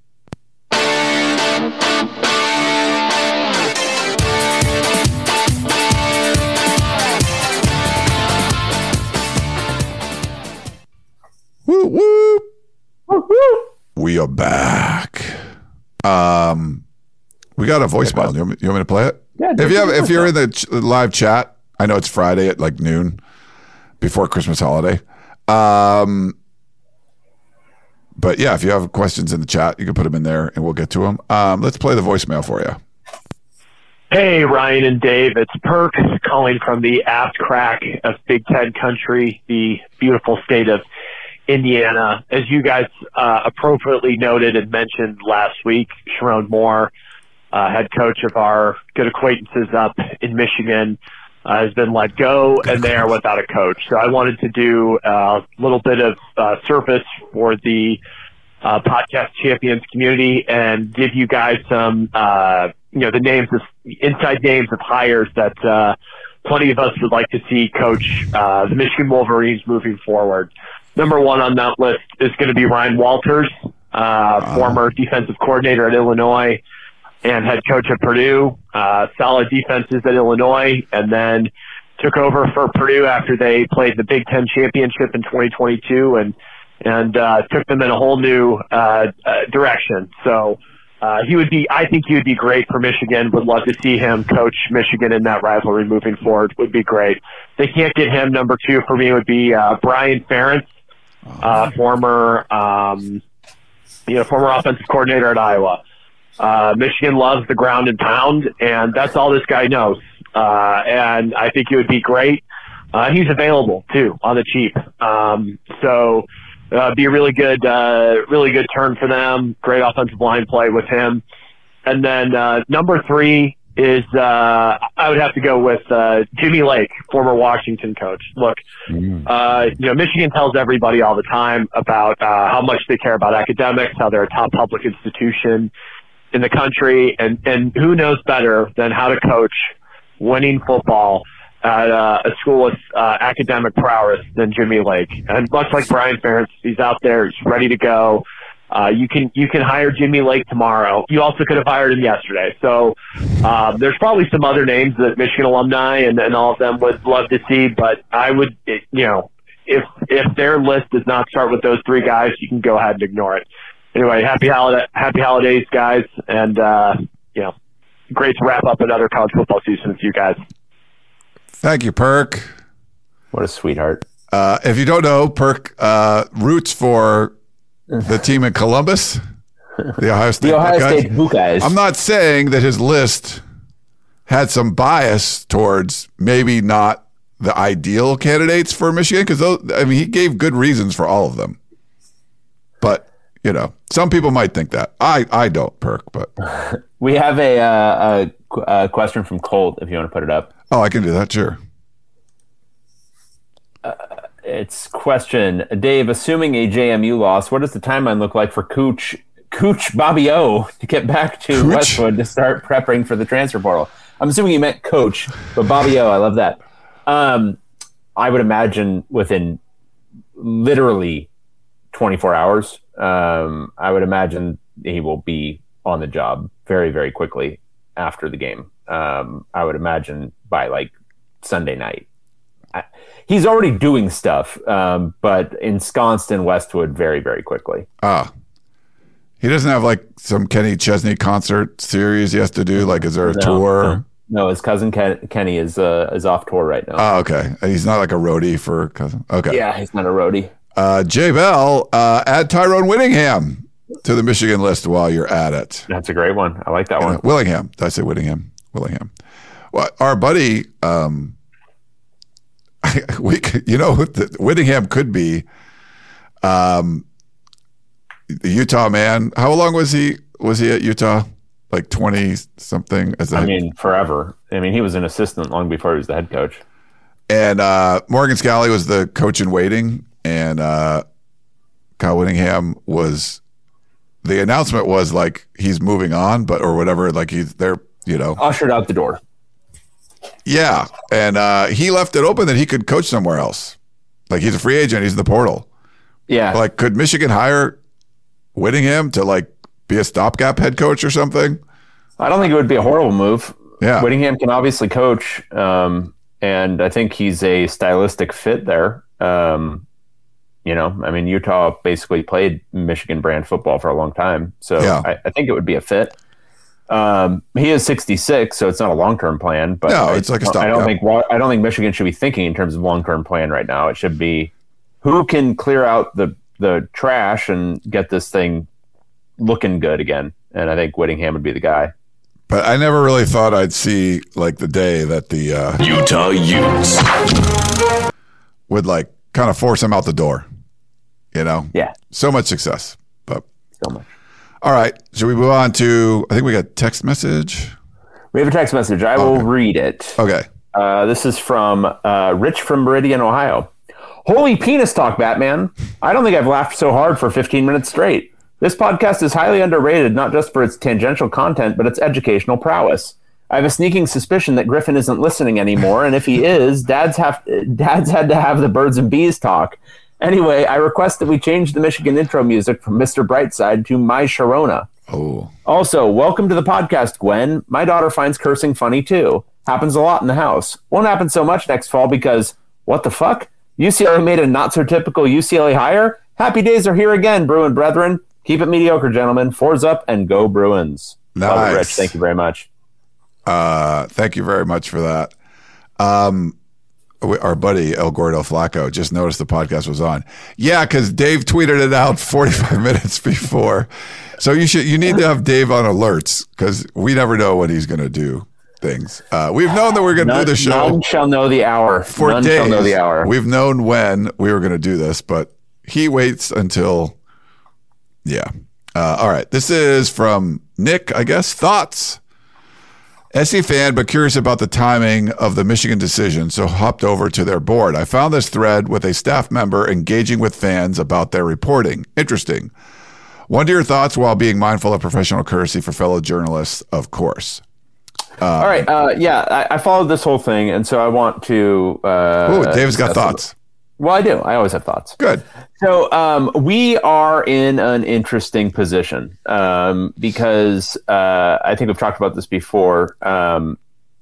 Speaker 3: Woo, woo. Woo, woo. We are back. Um, we got a voicemail. You want me, you want me to play it?
Speaker 2: Yeah.
Speaker 3: If you have, if you're in the ch- live chat, I know it's Friday at like noon before Christmas holiday. Um, but yeah, if you have questions in the chat, you can put them in there and we'll get to them. Um, let's play the voicemail for you.
Speaker 5: Hey, Ryan and Dave, it's Perk calling from the ass crack of Big Ten country, the beautiful state of Indiana. As you guys uh, appropriately noted and mentioned last week, Sharon Moore, uh, head coach of our good acquaintances up in Michigan, uh, has been let go, and they are without a coach. So I wanted to do a little bit of uh, service for the uh, podcast champions community and give you guys some, uh, you know, the names of inside names of hires that uh, plenty of us would like to see coach uh, the Michigan Wolverines moving forward. Number one on that list is going to be Ryan Walters, uh, uh, former defensive coordinator at Illinois and head coach at Purdue. Uh, solid defenses at Illinois, and then took over for Purdue after they played the Big Ten championship in twenty twenty-two, and and uh, took them in a whole new uh, uh, direction. So uh, he would be, I think he would be great for Michigan. Would love to see him coach Michigan in that rivalry moving forward. Would be great. If they can't get him, number two for me would be uh, Brian Ferentz. Uh, former, um, you know, former offensive coordinator at Iowa. Uh, Michigan loves the ground and pound, and that's all this guy knows. Uh, and I think he would be great. Uh, he's available too on the cheap. Um, so, uh, be a really good, uh, really good turn for them. Great offensive line play with him. And then, uh, number three is, uh, I would have to go with, uh, Jimmy Lake, former Washington coach. Look, uh, you know, Michigan tells everybody all the time about, uh, how much they care about academics, how they're a top public institution in the country. And, and who knows better than how to coach winning football at uh, a school with, uh, academic prowess than Jimmy Lake. And much like Brian Ferentz, he's out there, he's ready to go. Uh, you can, you can hire Jimmy Lake tomorrow. You also could have hired him yesterday. So, um, there's probably some other names that Michigan alumni and, and all of them would love to see, but I would, you know, if, if their list does not start with those three guys, you can go ahead and ignore it. Anyway, happy holiday, happy holidays, guys. And, uh, you know, great to wrap up another college football season with you guys.
Speaker 3: Thank you, Perk.
Speaker 2: What a sweetheart.
Speaker 3: Uh, if you don't know, Perk uh, roots for the team in Columbus, the Ohio State
Speaker 2: The Ohio
Speaker 3: Buckeyes.
Speaker 2: State Buckeyes.
Speaker 3: I'm not saying that his list had some bias towards maybe not the ideal candidates for Michigan, because I mean, he gave good reasons for all of them. But, you know, some people might think that. I, I don't, Perk, but.
Speaker 2: We have a, uh, a, a question from Colt, if you want to put it up.
Speaker 3: Oh, I can do that, sure.
Speaker 2: Uh, it's question, Dave, assuming a J M U loss, what does the timeline look like for Cooch, Cooch Bobby O to get back to
Speaker 3: Cooch?
Speaker 2: Westwood to start prepping for the transfer portal? I'm assuming you meant Coach, but Bobby O, I love that. Um, I would imagine within literally twenty-four hours, um, I would imagine he will be on the job very, very quickly after the game. Um, I would imagine by like Sunday night. I, he's already doing stuff, um, but ensconced in Westwood very, very quickly.
Speaker 3: Ah. He doesn't have like some Kenny Chesney concert series he has to do? Like, is there a
Speaker 2: No,
Speaker 3: tour?
Speaker 2: No, no, his cousin Ken, Kenny is uh, is off tour right now.
Speaker 3: Oh, okay. He's not like a roadie for cousin. Okay.
Speaker 2: Yeah, he's not a roadie.
Speaker 3: Uh, J Bell, uh, add Tyrone Whittingham to the Michigan list while you're at it.
Speaker 2: That's a great one. I like that
Speaker 3: Uh,
Speaker 2: one.
Speaker 3: Willingham. Did I say Whittingham? Willingham. Well, our buddy, um, we could, you know, the, Whittingham could be um, the Utah man. How long was he? Was he at Utah? Like twenty something? As a,
Speaker 2: I mean, forever. I mean, he was an assistant long before he was the head coach.
Speaker 3: And uh, Morgan Scalley was the coach in waiting, and uh, Kyle Whittingham was. The announcement was like he's moving on, but or whatever. Like he's there, you know,
Speaker 2: Ushered out the door.
Speaker 3: Yeah, and uh, he left it open that he could coach somewhere else. Like he's a free agent, he's in the portal.
Speaker 2: Yeah,
Speaker 3: Like, could Michigan hire Whittingham to like be a stopgap head coach or something?
Speaker 2: I don't think it would be a horrible move.
Speaker 3: Yeah.
Speaker 2: Whittingham can obviously coach, um, and I think he's a stylistic fit there. Um, you know, I mean, Utah basically played Michigan brand football for a long time, so
Speaker 3: Yeah.
Speaker 2: I, I think it would be a fit. Um, he is sixty-six, so it's not a long-term plan. But
Speaker 3: No,
Speaker 2: I,
Speaker 3: it's like a
Speaker 2: I don't
Speaker 3: stopgap.
Speaker 2: think wa- I don't think Michigan should be thinking in terms of long-term plan right now. It should be who can clear out the the trash and get this thing looking good again. And I think Whittingham would be the guy.
Speaker 3: But I never really thought I'd see like the day that the uh,
Speaker 4: Utah Utes.
Speaker 3: would like kind of force him out the door. You know,
Speaker 2: Yeah,
Speaker 3: so much success. But
Speaker 2: so much.
Speaker 3: all right, should we move on to? I think we got text message.
Speaker 2: We have a text message. I will
Speaker 3: Okay.
Speaker 2: read it.
Speaker 3: Okay.
Speaker 2: Uh, this is from uh, Rich from Meridian, Ohio. Holy penis talk, Batman. I don't think I've laughed so hard for fifteen minutes straight. This podcast is highly underrated, not just for its tangential content, but its educational prowess. I have a sneaking suspicion that Griffin isn't listening anymore, and if he is, Dad's have Dad's had to have the birds and bees talk. Anyway, I request that we change the Michigan intro music from Mister Brightside to My Sharona.
Speaker 3: Oh,
Speaker 2: Also, welcome to the podcast, Gwen. My daughter finds cursing funny too. Happens a lot in the house. Won't happen so much next fall because, what the fuck? U C L A made a not-so-typical U C L A hire? Happy days are here again, Bruin brethren. Keep it mediocre, gentlemen. Fours up and go Bruins. Love it,
Speaker 3: Nice.
Speaker 2: Rich. Thank you very much.
Speaker 3: uh, thank you very much for that. Um, we- our buddy El Gordo Flacco just noticed the podcast was on. Yeah, because Dave tweeted it out forty-five minutes before. So you should you need to have Dave on alerts because we never know when he's going to do things. Uh, we've known that we're going to do
Speaker 2: None,
Speaker 3: the show
Speaker 2: none shall know the hour.
Speaker 3: for
Speaker 2: none
Speaker 3: days.
Speaker 2: shall know the hour.
Speaker 3: We've known when we were going to do this, but he waits until. Yeah. Uh, all right. This is from Nick, I guess. Thoughts? S C fan, but curious about the timing of the Michigan decision, so hopped over to their board. I found this thread with a staff member engaging with fans about their reporting. Interesting. Wonder your thoughts while being mindful of professional courtesy for fellow journalists, of course.
Speaker 2: All right. Uh, yeah, I, I followed this whole thing, and so I want to. Uh,
Speaker 3: Ooh, Dave's got
Speaker 2: discuss
Speaker 3: thoughts.
Speaker 2: it. Well, I do. I always have thoughts.
Speaker 3: Good.
Speaker 2: So um, we are in an interesting position um, because uh, I think we've talked about this before. Um,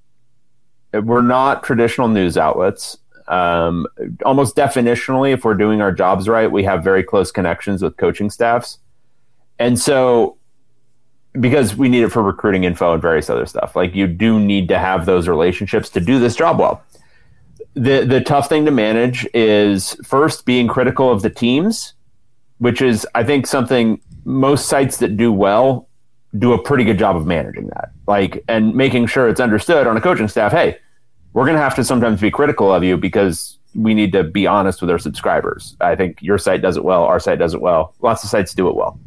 Speaker 2: we're not traditional news outlets. Um, almost definitionally, if we're doing our jobs right, we have very close connections with coaching staffs. And so because we need it for recruiting info and various other stuff. Like, you do need to have those relationships to do this job well. The the tough thing to manage is first being critical of the teams, which is, I think, something most sites that do well do a pretty good job of managing that. Like, and making sure it's understood on a coaching staff, hey, we're going to have to sometimes be critical of you because we need to be honest with our subscribers. I think your site does it well. Our site does it well. Lots of sites do it well.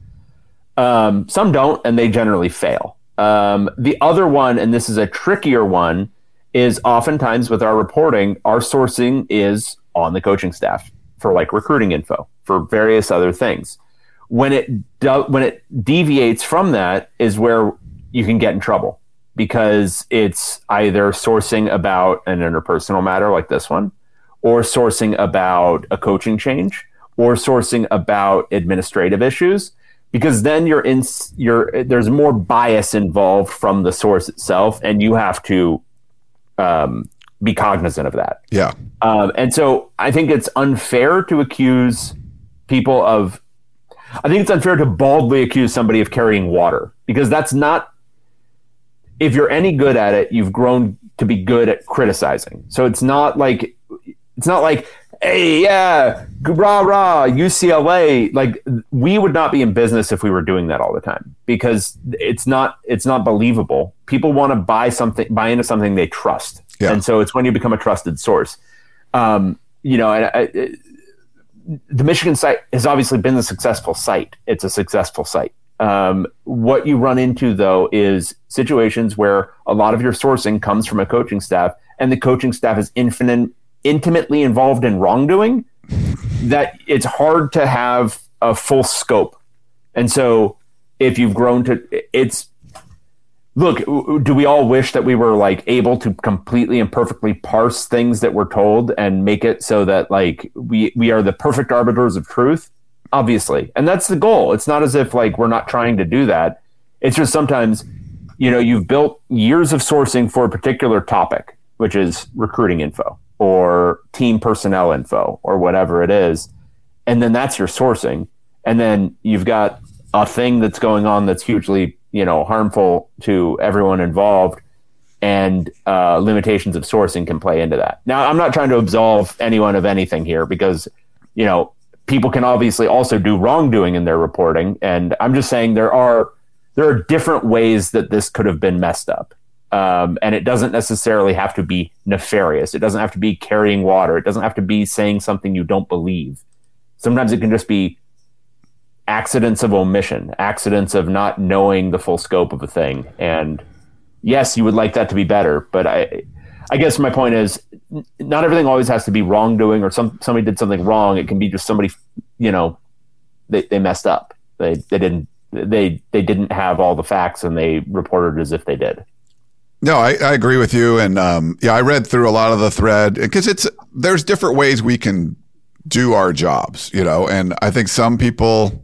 Speaker 2: Um, some don't, and they generally fail. Um, the other one, and this is a trickier one, is oftentimes with our reporting, our sourcing is on the coaching staff for like recruiting info, for various other things. When it do, when it deviates from that is where you can get in trouble, because it's either sourcing about an interpersonal matter like this one, or sourcing about a coaching change, or sourcing about administrative issues, because then you're in you're there's more bias involved from the source itself, and you have to um, be cognizant of that.
Speaker 3: Yeah.
Speaker 2: Um, and so I think it's unfair to accuse people of, I think it's unfair to baldly accuse somebody of carrying water, because that's not, if you're any good at it, you've grown to be good at criticizing. So it's not like, it's not like, hey, yeah, rah, rah, U C L A. Like, we would not be in business if we were doing that all the time, because it's not, it's not believable. People want to buy something, buy into something they trust. Yeah. And so it's when you become a trusted source. Um, you know, I, I, the Michigan site has obviously been a successful site. It's a successful site. Um, what you run into, though, is situations where a lot of your sourcing comes from a coaching staff, and the coaching staff is infinite, intimately involved in wrongdoing, that it's hard to have a full scope. And so if you've grown to, it's, look, do we all wish that we were like able to completely and perfectly parse things that we're told and make it so that like we, we are the perfect arbiters of truth? Obviously. And that's the goal. It's not as if like we're not trying to do that. It's just sometimes, you know, you've built years of sourcing for a particular topic, which is recruiting info or team personnel info or whatever it is. And then that's your sourcing. And then you've got a thing that's going on that's hugely, you know, harmful to everyone involved, and uh, limitations of sourcing can play into that. Now, I'm not trying to absolve anyone of anything here, because, you know, people can obviously also do wrongdoing in their reporting. And I'm just saying there are, there are different ways that this could have been messed up. Um, and it doesn't necessarily have to be nefarious. It doesn't have to be carrying water. It doesn't have to be saying something you don't believe. Sometimes it can just be accidents of omission, accidents of not knowing the full scope of a thing. And yes, you would like that to be better, but I, I guess my point is, not everything always has to be wrongdoing or some somebody did something wrong. It can be just somebody, you know, they, they messed up. They they didn't they they didn't have all the facts, and they reported as if they did.
Speaker 3: No, I, I agree with you. And um, yeah, I read through a lot of the thread, because it's there's different ways we can do our jobs, you know. And I think some people,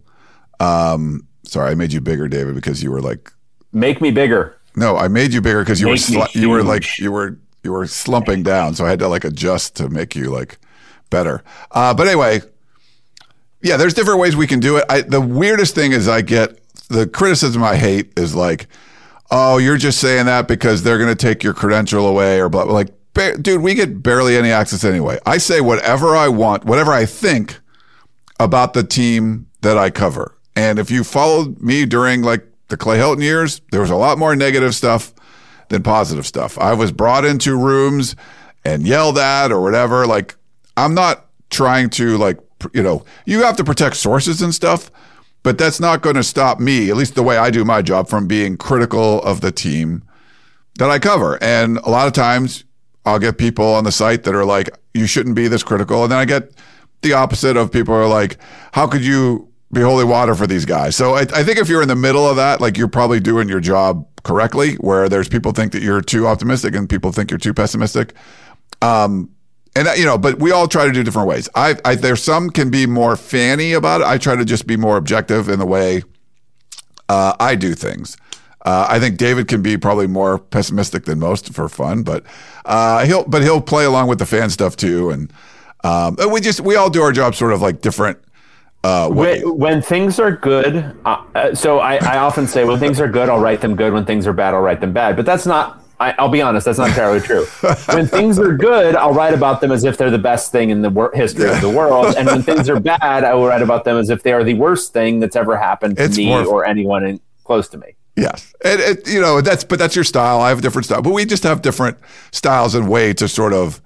Speaker 3: um, sorry, I made you bigger, David, because you were like,
Speaker 2: make me bigger.
Speaker 3: No, I made you bigger because you
Speaker 2: make
Speaker 3: were sl- you were like you were you were slumping down, so I had to like adjust to make you like better. Uh, but anyway, yeah, there's different ways we can do it. I, the weirdest thing is I get the criticism I hate is like, oh, you're just saying that because they're going to take your credential away or blah. Like, ba- dude, we get barely any access anyway. I say whatever I want, whatever I think about the team that I cover. And if you followed me during like the Clay Helton years, there was a lot more negative stuff than positive stuff. I was brought into rooms and yelled at or whatever. Like, I'm not trying to like, you know, you have to protect sources and stuff, but that's not going to stop me, at least the way I do my job, from being critical of the team that I cover. And a lot of times I'll get people on the site that are like, you shouldn't be this critical. And then I get the opposite of people who are like, how could you be holy water for these guys? So I, I think if you're in the middle of that, like, you're probably doing your job correctly, where there's people think that you're too optimistic and people think you're too pessimistic. Um, and, you know, but we all try to do different ways. I, I, there's some can be more fanny about it. I try to just be more objective in the way uh, I do things. Uh, I think David can be probably more pessimistic than most for fun, but uh, he'll, but he'll play along with the fan stuff too. And um, we just, we all do our job sort of like different Uh,
Speaker 2: when, when things are good, uh, so I, I often say when things are good, I'll write them good. When things are bad, I'll write them bad. But that's not, I, I'll be honest, that's not entirely true. When things are good, I'll write about them as if they're the best thing in the wor- history of the world. And when things are bad, I will write about them as if they are the worst thing that's ever happened to
Speaker 3: It's
Speaker 2: me
Speaker 3: more-
Speaker 2: or anyone in, close to me.
Speaker 3: Yes. And it, you know, that's, but that's your style. I have a different style, but we just have different styles and way to sort of,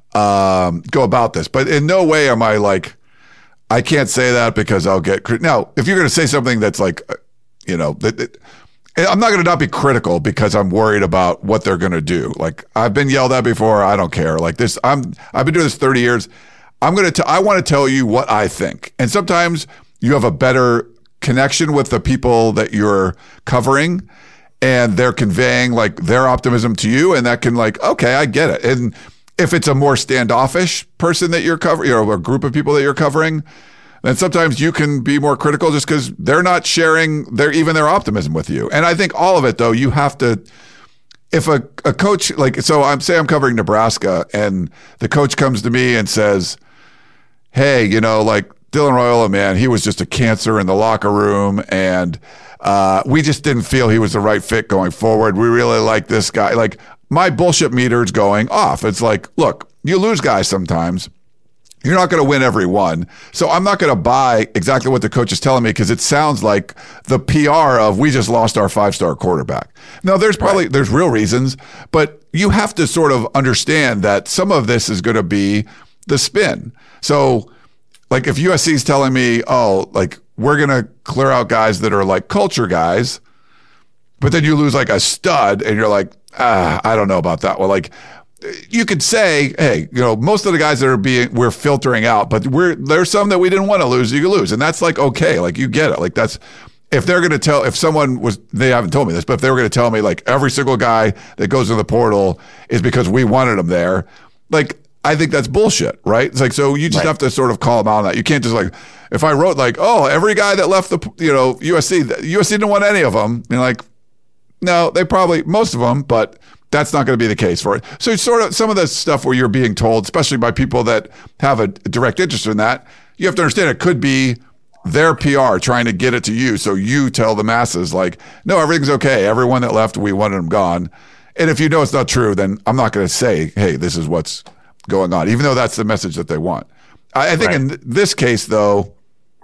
Speaker 3: um, go about this. But in no way am I like, I can't say that because I'll get, crit- now, if you're going to say something that's like, uh, you know, that, that I'm not going to not be critical because I'm worried about what they're going to do. Like I've been yelled at before. I don't care. Like this, I'm, I've been doing this thirty years. I'm going to, I want to tell you what I think. And sometimes you have a better connection with the people that you're covering and they're conveying like their optimism to you. And that can like, okay, I get it. And if it's a more standoffish person that you're covering, you know, a group of people that you're covering, then sometimes you can be more critical just because they're not sharing their even their optimism with you. And I think all of it, though, you have to. If a, a coach like so, I'm say I'm covering Nebraska, and the coach comes to me and says, "Hey, you know, like Dylan Raiola, man, he was just a cancer in the locker room, and uh, we just didn't feel he was the right fit going forward. We really like this guy." Like, my bullshit meter's going off. It's like, look, you lose guys sometimes. You're not going to win every one. So I'm not going to buy exactly what the coach is telling me because it sounds like the P R of we just lost our five-star quarterback. Now, there's probably, right. there's real reasons, but you have to sort of understand that some of this is going to be the spin. So like if U S C is telling me, oh, like we're going to clear out guys that are like culture guys, but then you lose like a stud and you're like, ah, I don't know about that. Well, like you could say, hey, you know, most of the guys that are being, we're filtering out, but we're, there's some that we didn't want to lose, you could lose. And that's like, okay, like you get it. Like that's, if they're going to tell, if someone was, they haven't told me this, but if they were going to tell me like every single guy that goes in the portal is because we wanted them there, like, I think that's bullshit, right? It's like, so you just right. have to sort of call them out on that. You can't just like, if I wrote like, oh, every guy that left the, you know, U S C, U S C didn't want any of them. You're like, no, they probably, most of them, but that's not going to be the case for it. So it's sort of some of the stuff where you're being told, especially by people that have a direct interest in that, you have to understand it could be their P R trying to get it to you. So you tell the masses like, no, everything's okay. Everyone that left, we wanted them gone. And if you know it's not true, then I'm not going to say, hey, this is what's going on, even though that's the message that they want. I, I think right. in this case, though,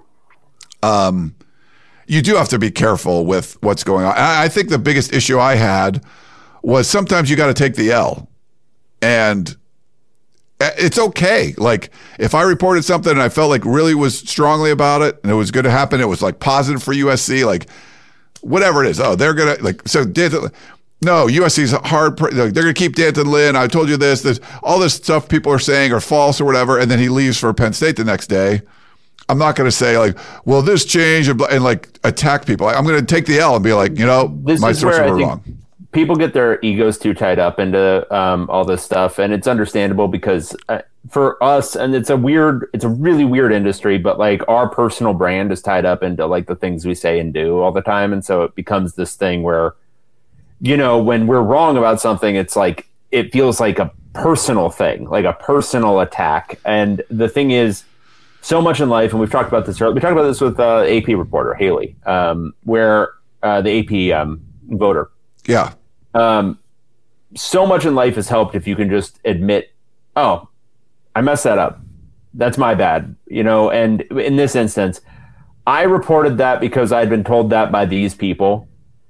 Speaker 3: um, you do have to be careful with what's going on. I, I think the biggest issue I had was sometimes you got to take the L, and it's okay. Like if I reported something and I felt like really was strongly about it and it was going to happen, it was like positive for U S C, like whatever it is. Oh, they're going to like, so Danton, no, U S C's hard. They're going to keep Danton Lynn. I told you this, this, all this stuff people are saying are false or whatever. And then he leaves for Penn State the next day. I'm not going to say like, well, this changed and, and like attack people. I'm going to take the L and be like, you know,
Speaker 2: this
Speaker 3: my sources were wrong.
Speaker 2: People get their egos too tied up into um, all this stuff, and it's understandable because uh, for us, and it's a weird, it's a really weird industry, but like our personal brand is tied up into like the things we say and do all the time, and so it becomes this thing where, you know, when we're wrong about something, it's like it feels like a personal thing, like a personal attack. And the thing is, so much in life, and we've talked about this earlier, we talked about this with uh, A P reporter Haley, um, where uh, the A P um, voter.
Speaker 3: Yeah.
Speaker 2: Um, so much in life is helped if you can just admit, oh, I messed that up. That's my bad. You know, and in this instance, I reported that because I'd been told that by these people.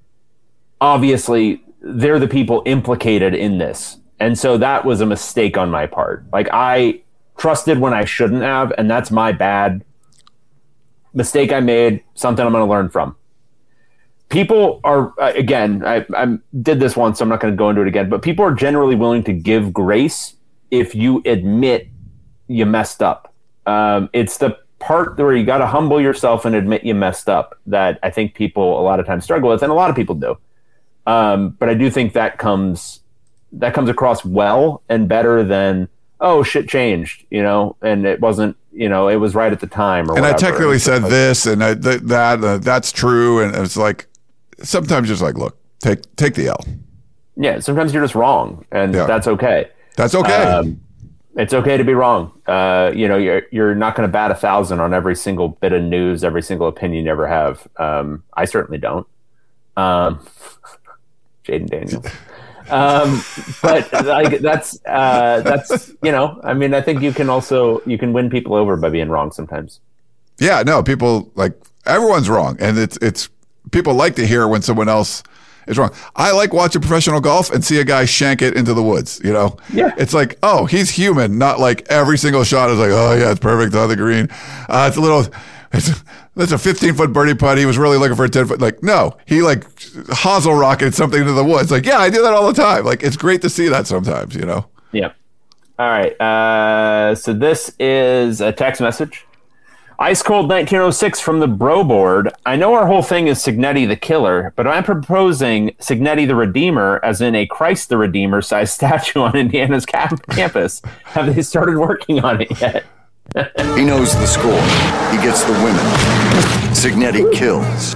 Speaker 2: Obviously, they're the people implicated in this. And so that was a mistake on my part. Like I trusted when I shouldn't have, and that's my bad mistake I made, something I'm going to learn from. People are, again, I, I did this once, so I'm not going to go into it again, but people are generally willing to give grace if you admit you messed up. Um, it's the part where you got to humble yourself and admit you messed up that I think people a lot of times struggle with, and a lot of people do. Um, but I do think that comes that comes across well and better than, oh, shit changed, you know, and it wasn't, you know, it was right at the time. Or
Speaker 3: and
Speaker 2: whatever.
Speaker 3: I technically
Speaker 2: and
Speaker 3: said
Speaker 2: like,
Speaker 3: this and I, th- that, uh, that's true. And it's like, sometimes just like, look, take take the L.
Speaker 2: Yeah, sometimes you're just wrong, and
Speaker 3: yeah.
Speaker 2: that's okay.
Speaker 3: That's okay.
Speaker 2: Um, It's okay to be wrong. Uh, you know, you're you're not going to bat a thousand on every single bit of news, every single opinion you ever have. Um, I certainly don't. Um, Jaden Daniels. Um, but like that's uh, that's you know, I mean, I think you can also you can win people over by being wrong sometimes.
Speaker 3: Yeah, no, people like everyone's wrong, and it's it's people like to hear when someone else is wrong. I like watching professional golf and see a guy shank it into the woods. You know,
Speaker 2: yeah,
Speaker 3: it's like, oh, he's human, not like every single shot is like, oh yeah, it's perfect on the green. Uh, it's a little, it's that's a fifteen foot birdie putt. He was really looking for a ten foot. Like, no, he like hosel rocketed something into the woods. Like, yeah, I do that all the time. Like, it's great to see that sometimes. You know.
Speaker 2: Yeah. All right. Uh, so this is a text message. Ice Cold nineteen oh six from the Bro Board. I know our whole thing is Signetti the Killer, but I'm proposing Signetti the Redeemer, as in a Christ the Redeemer sized statue on Indiana's cap- campus. Have they started working on it yet?
Speaker 6: He knows the score. He gets the women. Signetti kills.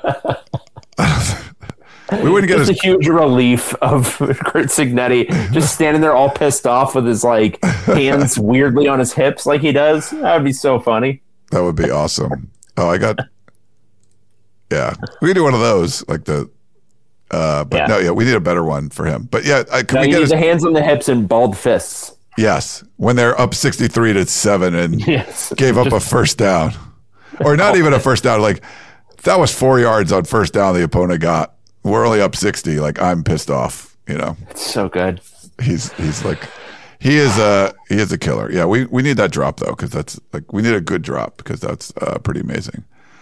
Speaker 3: We wouldn't get
Speaker 2: just
Speaker 3: his-
Speaker 2: a huge relief of Kurt Signetti just standing there all pissed off with his like hands weirdly on his hips like he does. That would be so funny.
Speaker 3: That would be awesome. Oh, I got. Yeah, we could do one of those, like the. Uh, but
Speaker 2: Yeah.
Speaker 3: no, yeah, we need a better one for him. But yeah, I, can
Speaker 2: No,
Speaker 3: we
Speaker 2: you
Speaker 3: get
Speaker 2: need
Speaker 3: his?
Speaker 2: the hands on the hips and bald fists.
Speaker 3: Yes, when they're up sixty-three to seven and
Speaker 2: Yes.
Speaker 3: gave up a first down, or not even a first down. Like that was four yards on first down. The opponent got. We're only up sixty. Like I'm pissed off. You know,
Speaker 2: It's so good.
Speaker 3: he's he's like. He is a he is a killer. Yeah, we, we need that drop though, because that's like we need a good drop because that's uh, pretty amazing.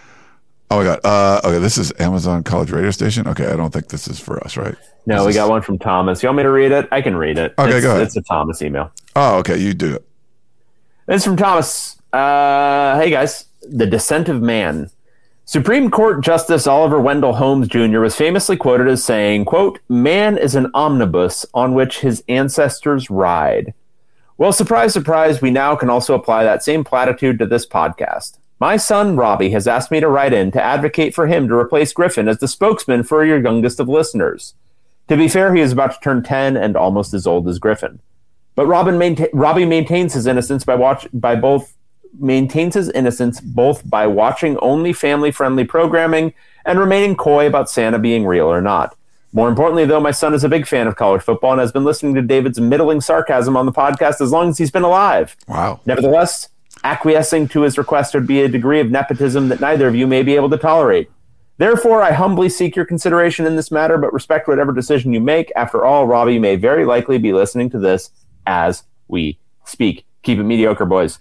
Speaker 3: Oh my god. Uh, okay, this is Amazon College Radio Station. Okay, I don't think this is for us, right?
Speaker 2: No,
Speaker 3: This
Speaker 2: we
Speaker 3: is-
Speaker 2: got one from Thomas. You want me to read it? I can read it.
Speaker 3: Okay,
Speaker 2: it's,
Speaker 3: go ahead.
Speaker 2: It's a Thomas email.
Speaker 3: Oh, okay, you do it.
Speaker 2: It's from Thomas. Uh, hey guys, the Descent of Man. Supreme Court Justice Oliver Wendell Holmes Junior was famously quoted as saying, quote, "Man is an omnibus on which his ancestors ride." Well, surprise, surprise, we now can also apply that same platitude to this podcast. My son, Robbie, has asked me to write in to advocate for him to replace Griffin as the spokesman for your youngest of listeners. To be fair, he is about to turn ten and almost as old as Griffin. But Robin mainta- Robbie maintains his innocence by watch by both maintains his innocence both by watching only family-friendly programming and remaining coy about Santa being real or not. More importantly, though, my son is a big fan of college football and has been listening to David's middling sarcasm on the podcast as long as he's been alive.
Speaker 3: Wow.
Speaker 2: Nevertheless, acquiescing to his request would be a degree of nepotism that neither of you may be able to tolerate. Therefore, I humbly seek your consideration in this matter, but respect whatever decision you make. After all, Robbie may very likely be listening to this as we speak. Keep it mediocre, boys.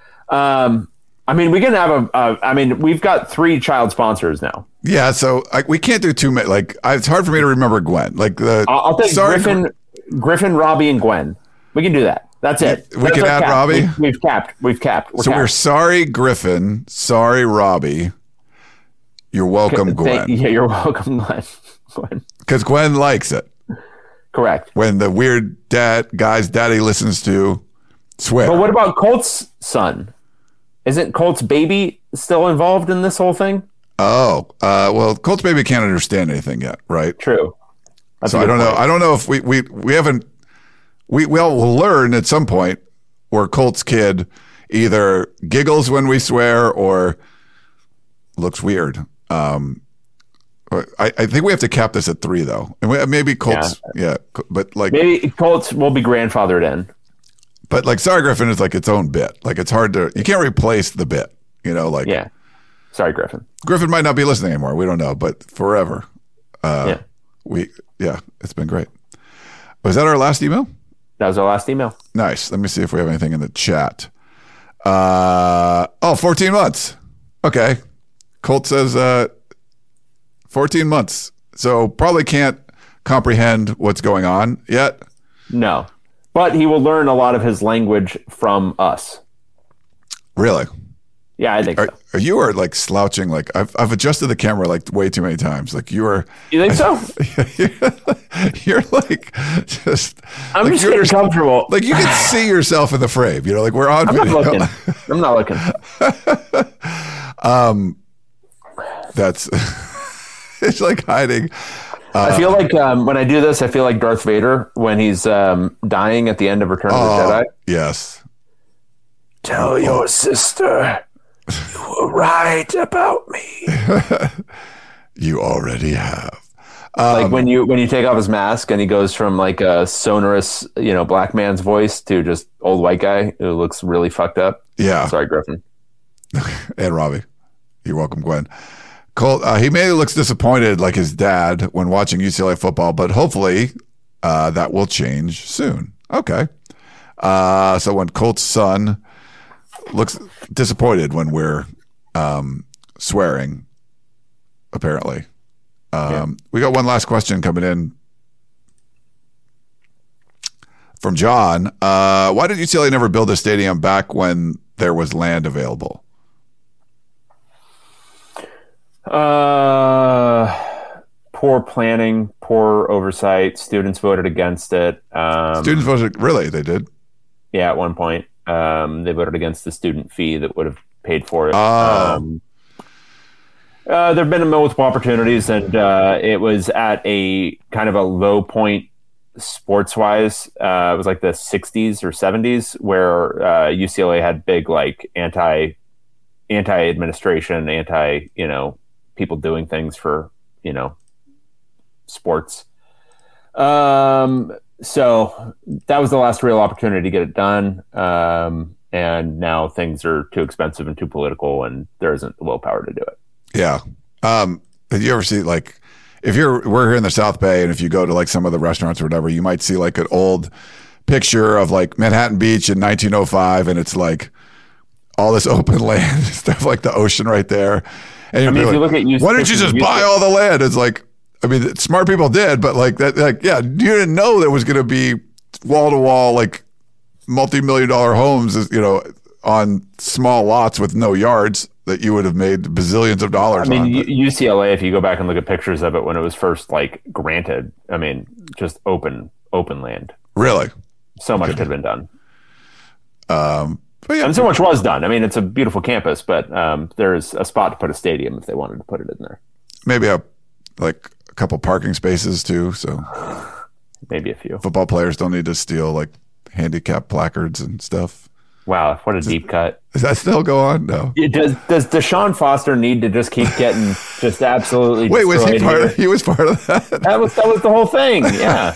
Speaker 2: Um, I mean, we can have a, a. I mean, we've got three child sponsors now.
Speaker 3: Yeah, so like we can't do too many. Like I, it's hard for me to remember Gwen. Like the
Speaker 2: I'll, I'll take
Speaker 3: sorry,
Speaker 2: Griffin, Griffin, Robbie, and Gwen. We can do that. That's it.
Speaker 3: We
Speaker 2: That's
Speaker 3: can
Speaker 2: our
Speaker 3: add
Speaker 2: cap.
Speaker 3: Robbie?
Speaker 2: We've, we've capped. We've capped. We're
Speaker 3: So
Speaker 2: capped.
Speaker 3: we're sorry, Griffin. Sorry, Robbie. You're welcome,
Speaker 2: Thank-
Speaker 3: Gwen.
Speaker 2: Yeah, you're welcome, Gwen. Gwen.
Speaker 3: Because Gwen likes it
Speaker 2: Correct.
Speaker 3: when the weird dad guy's daddy listens to swear.
Speaker 2: But what about Colt's son? Isn't Colt's baby still involved in this whole thing?
Speaker 3: Oh, uh, well, Colt's baby can't understand anything yet, right?
Speaker 2: True. That's
Speaker 3: So
Speaker 2: a
Speaker 3: I
Speaker 2: good
Speaker 3: don't know.
Speaker 2: point.
Speaker 3: I don't know if we we we haven't. We well, we'll learn at some point where Colt's kid either giggles when we swear or looks weird. Um, I, I think we have to cap this at three though, and we, maybe Colt's yeah. but like
Speaker 2: Maybe Colt's will be grandfathered in.
Speaker 3: but like Sorry Griffin is like its own bit. Like it's hard to you can't replace the bit. You know, like
Speaker 2: Yeah. Sorry, Griffin.
Speaker 3: Griffin might not be listening anymore. We don't know, but forever. Uh,
Speaker 2: Yeah.
Speaker 3: We yeah, it's been great. Was that our last email?
Speaker 2: That was our last email.
Speaker 3: Nice. Let me see if we have anything in the chat. Uh, oh, fourteen months. Okay. Colt says uh, fourteen months. So probably can't comprehend what's going on yet.
Speaker 2: No. But he will learn a lot of his language from us.
Speaker 3: Really?
Speaker 2: Yeah, I think
Speaker 3: Are,
Speaker 2: so.
Speaker 3: are you are like slouching? Like I've, I've adjusted the camera like way too many times. Like you are,
Speaker 2: You think so?
Speaker 3: you're like just,
Speaker 2: I'm
Speaker 3: like
Speaker 2: just
Speaker 3: you're-
Speaker 2: getting comfortable.
Speaker 3: Like you can see yourself in the frame, you know, like we're on
Speaker 2: I'm not
Speaker 3: video.
Speaker 2: looking. I'm not looking.
Speaker 3: That's it's like hiding.
Speaker 2: I feel like um, when I do this, I feel like Darth Vader when he's um, dying at the end of Return of
Speaker 3: Oh,
Speaker 2: the Jedi.
Speaker 3: yes.
Speaker 2: Tell your sister you were right about me.
Speaker 3: You already have.
Speaker 2: Like when you when you take off his mask and he goes from like a sonorous, you know, black man's voice to just old white guy who looks really fucked up.
Speaker 3: Yeah.
Speaker 2: Sorry, Griffin.
Speaker 3: And Robbie. You're welcome, Gwen. Colt, uh, he mainly looks disappointed like his dad when watching U C L A football, but hopefully uh, that will change soon. Okay. Uh, so when Colt's son looks disappointed when we're um, swearing, apparently. Um, yeah. We got one last question coming in from John. Uh, why did U C L A never build a stadium back when there was land available?
Speaker 2: Uh, poor planning, poor oversight. Students voted against it. Um,
Speaker 3: Students voted, really? They did?
Speaker 2: Yeah, at one point. Um, they voted against the student fee that would have paid for it.
Speaker 3: Oh.
Speaker 2: Um, Uh, there have been multiple opportunities, and uh, it was at a kind of a low point sports-wise. Uh, it was like the sixties or seventies, where uh, U C L A had big like anti anti administration, anti you know people doing things for you know sports. Um, so that was the last real opportunity to get it done. Um, and now things are too expensive and too political, and there isn't the willpower to do it.
Speaker 3: Yeah. Um, did you ever see like, if you're, we're here in the South Bay, and if you go to like some of the restaurants or whatever, you might see like an old picture of like Manhattan Beach in nineteen oh five. And it's like all this open land, stuff like the ocean right there. And you're
Speaker 2: I mean, if
Speaker 3: like,
Speaker 2: you look at
Speaker 3: why didn't you just buy all the land? It's like, I mean, smart people did, but like that, like, yeah, you didn't know there was going to be wall to wall, like multi-million dollar homes, you know, on small lots with no yards that you would have made bazillions of dollars
Speaker 2: I mean,
Speaker 3: on. But
Speaker 2: U C L A, if you go back and look at pictures of it when it was first like granted, I mean, just open, open land.
Speaker 3: Really?
Speaker 2: So much could have been done.
Speaker 3: Um, but yeah,
Speaker 2: and so much was done. I mean, it's a beautiful campus, but um, there's a spot to put a stadium if they wanted to put it in there.
Speaker 3: Maybe a, like a couple parking spaces too. So
Speaker 2: maybe a few.
Speaker 3: Football players don't need to steal like handicap placards and stuff.
Speaker 2: Wow, what a deep cut.
Speaker 3: Does that still go on? No.
Speaker 2: It does does Deshaun Foster need to just keep getting just absolutely
Speaker 3: Wait, was he part
Speaker 2: here?
Speaker 3: of, he was part of that?
Speaker 2: That was that was the whole thing, yeah.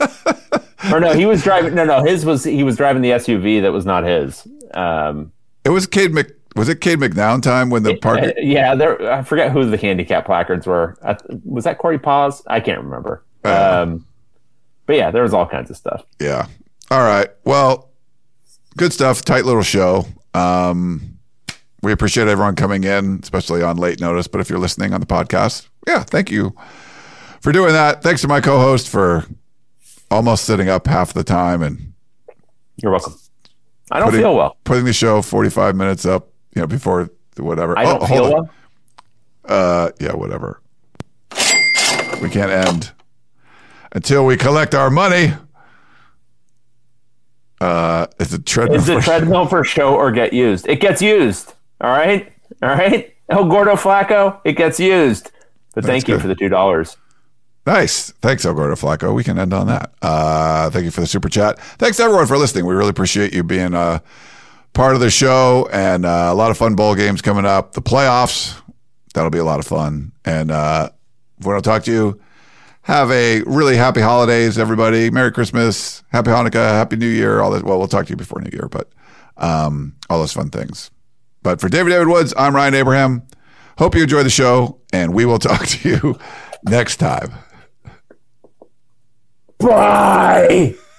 Speaker 2: Or no, he was driving no no, his was he was driving the S U V that was not his. Um,
Speaker 3: it was Cade Mc was it Cade McNown time when the park
Speaker 2: uh, Yeah, there I forget who the handicap placards were. I, was that Corey Paz? I can't remember.
Speaker 3: Uh,
Speaker 2: um, but yeah, there was all kinds of stuff.
Speaker 3: Yeah. All right. Well, good stuff. Tight little show. Um, we appreciate everyone coming in, especially on late notice. But if you're listening on the podcast, yeah, thank you for doing that. Thanks to my co-host for almost sitting up half the time and
Speaker 2: you're welcome. I don't
Speaker 3: putting,
Speaker 2: feel well.
Speaker 3: Putting the show forty-five minutes up, you know, before whatever.
Speaker 2: I don't
Speaker 3: oh,
Speaker 2: feel
Speaker 3: hold
Speaker 2: well.
Speaker 3: Uh, yeah, whatever. We can't end until we collect our money. Uh, it's a treadmill.
Speaker 2: Is it treadmill for show or get used? It gets used. All right. All right. El Gordo Flacco, it gets used. But thank
Speaker 3: That's
Speaker 2: you
Speaker 3: good.
Speaker 2: for the two dollars.
Speaker 3: Nice. Thanks, El Gordo Flacco. We can end on that. Uh, thank you for the super chat. Thanks, everyone, for listening. We really appreciate you being a part of the show, and uh, a lot of fun bowl games coming up. The playoffs, that'll be a lot of fun. And uh, if we don't talk to you, have a really happy holidays, everybody. Merry Christmas, Happy Hanukkah, Happy New Year. All that. Well, we'll talk to you before New Year, but um, all those fun things. But for David David Woods, I'm Ryan Abraham. Hope you enjoy the show, and we will talk to you next time.
Speaker 2: Bye.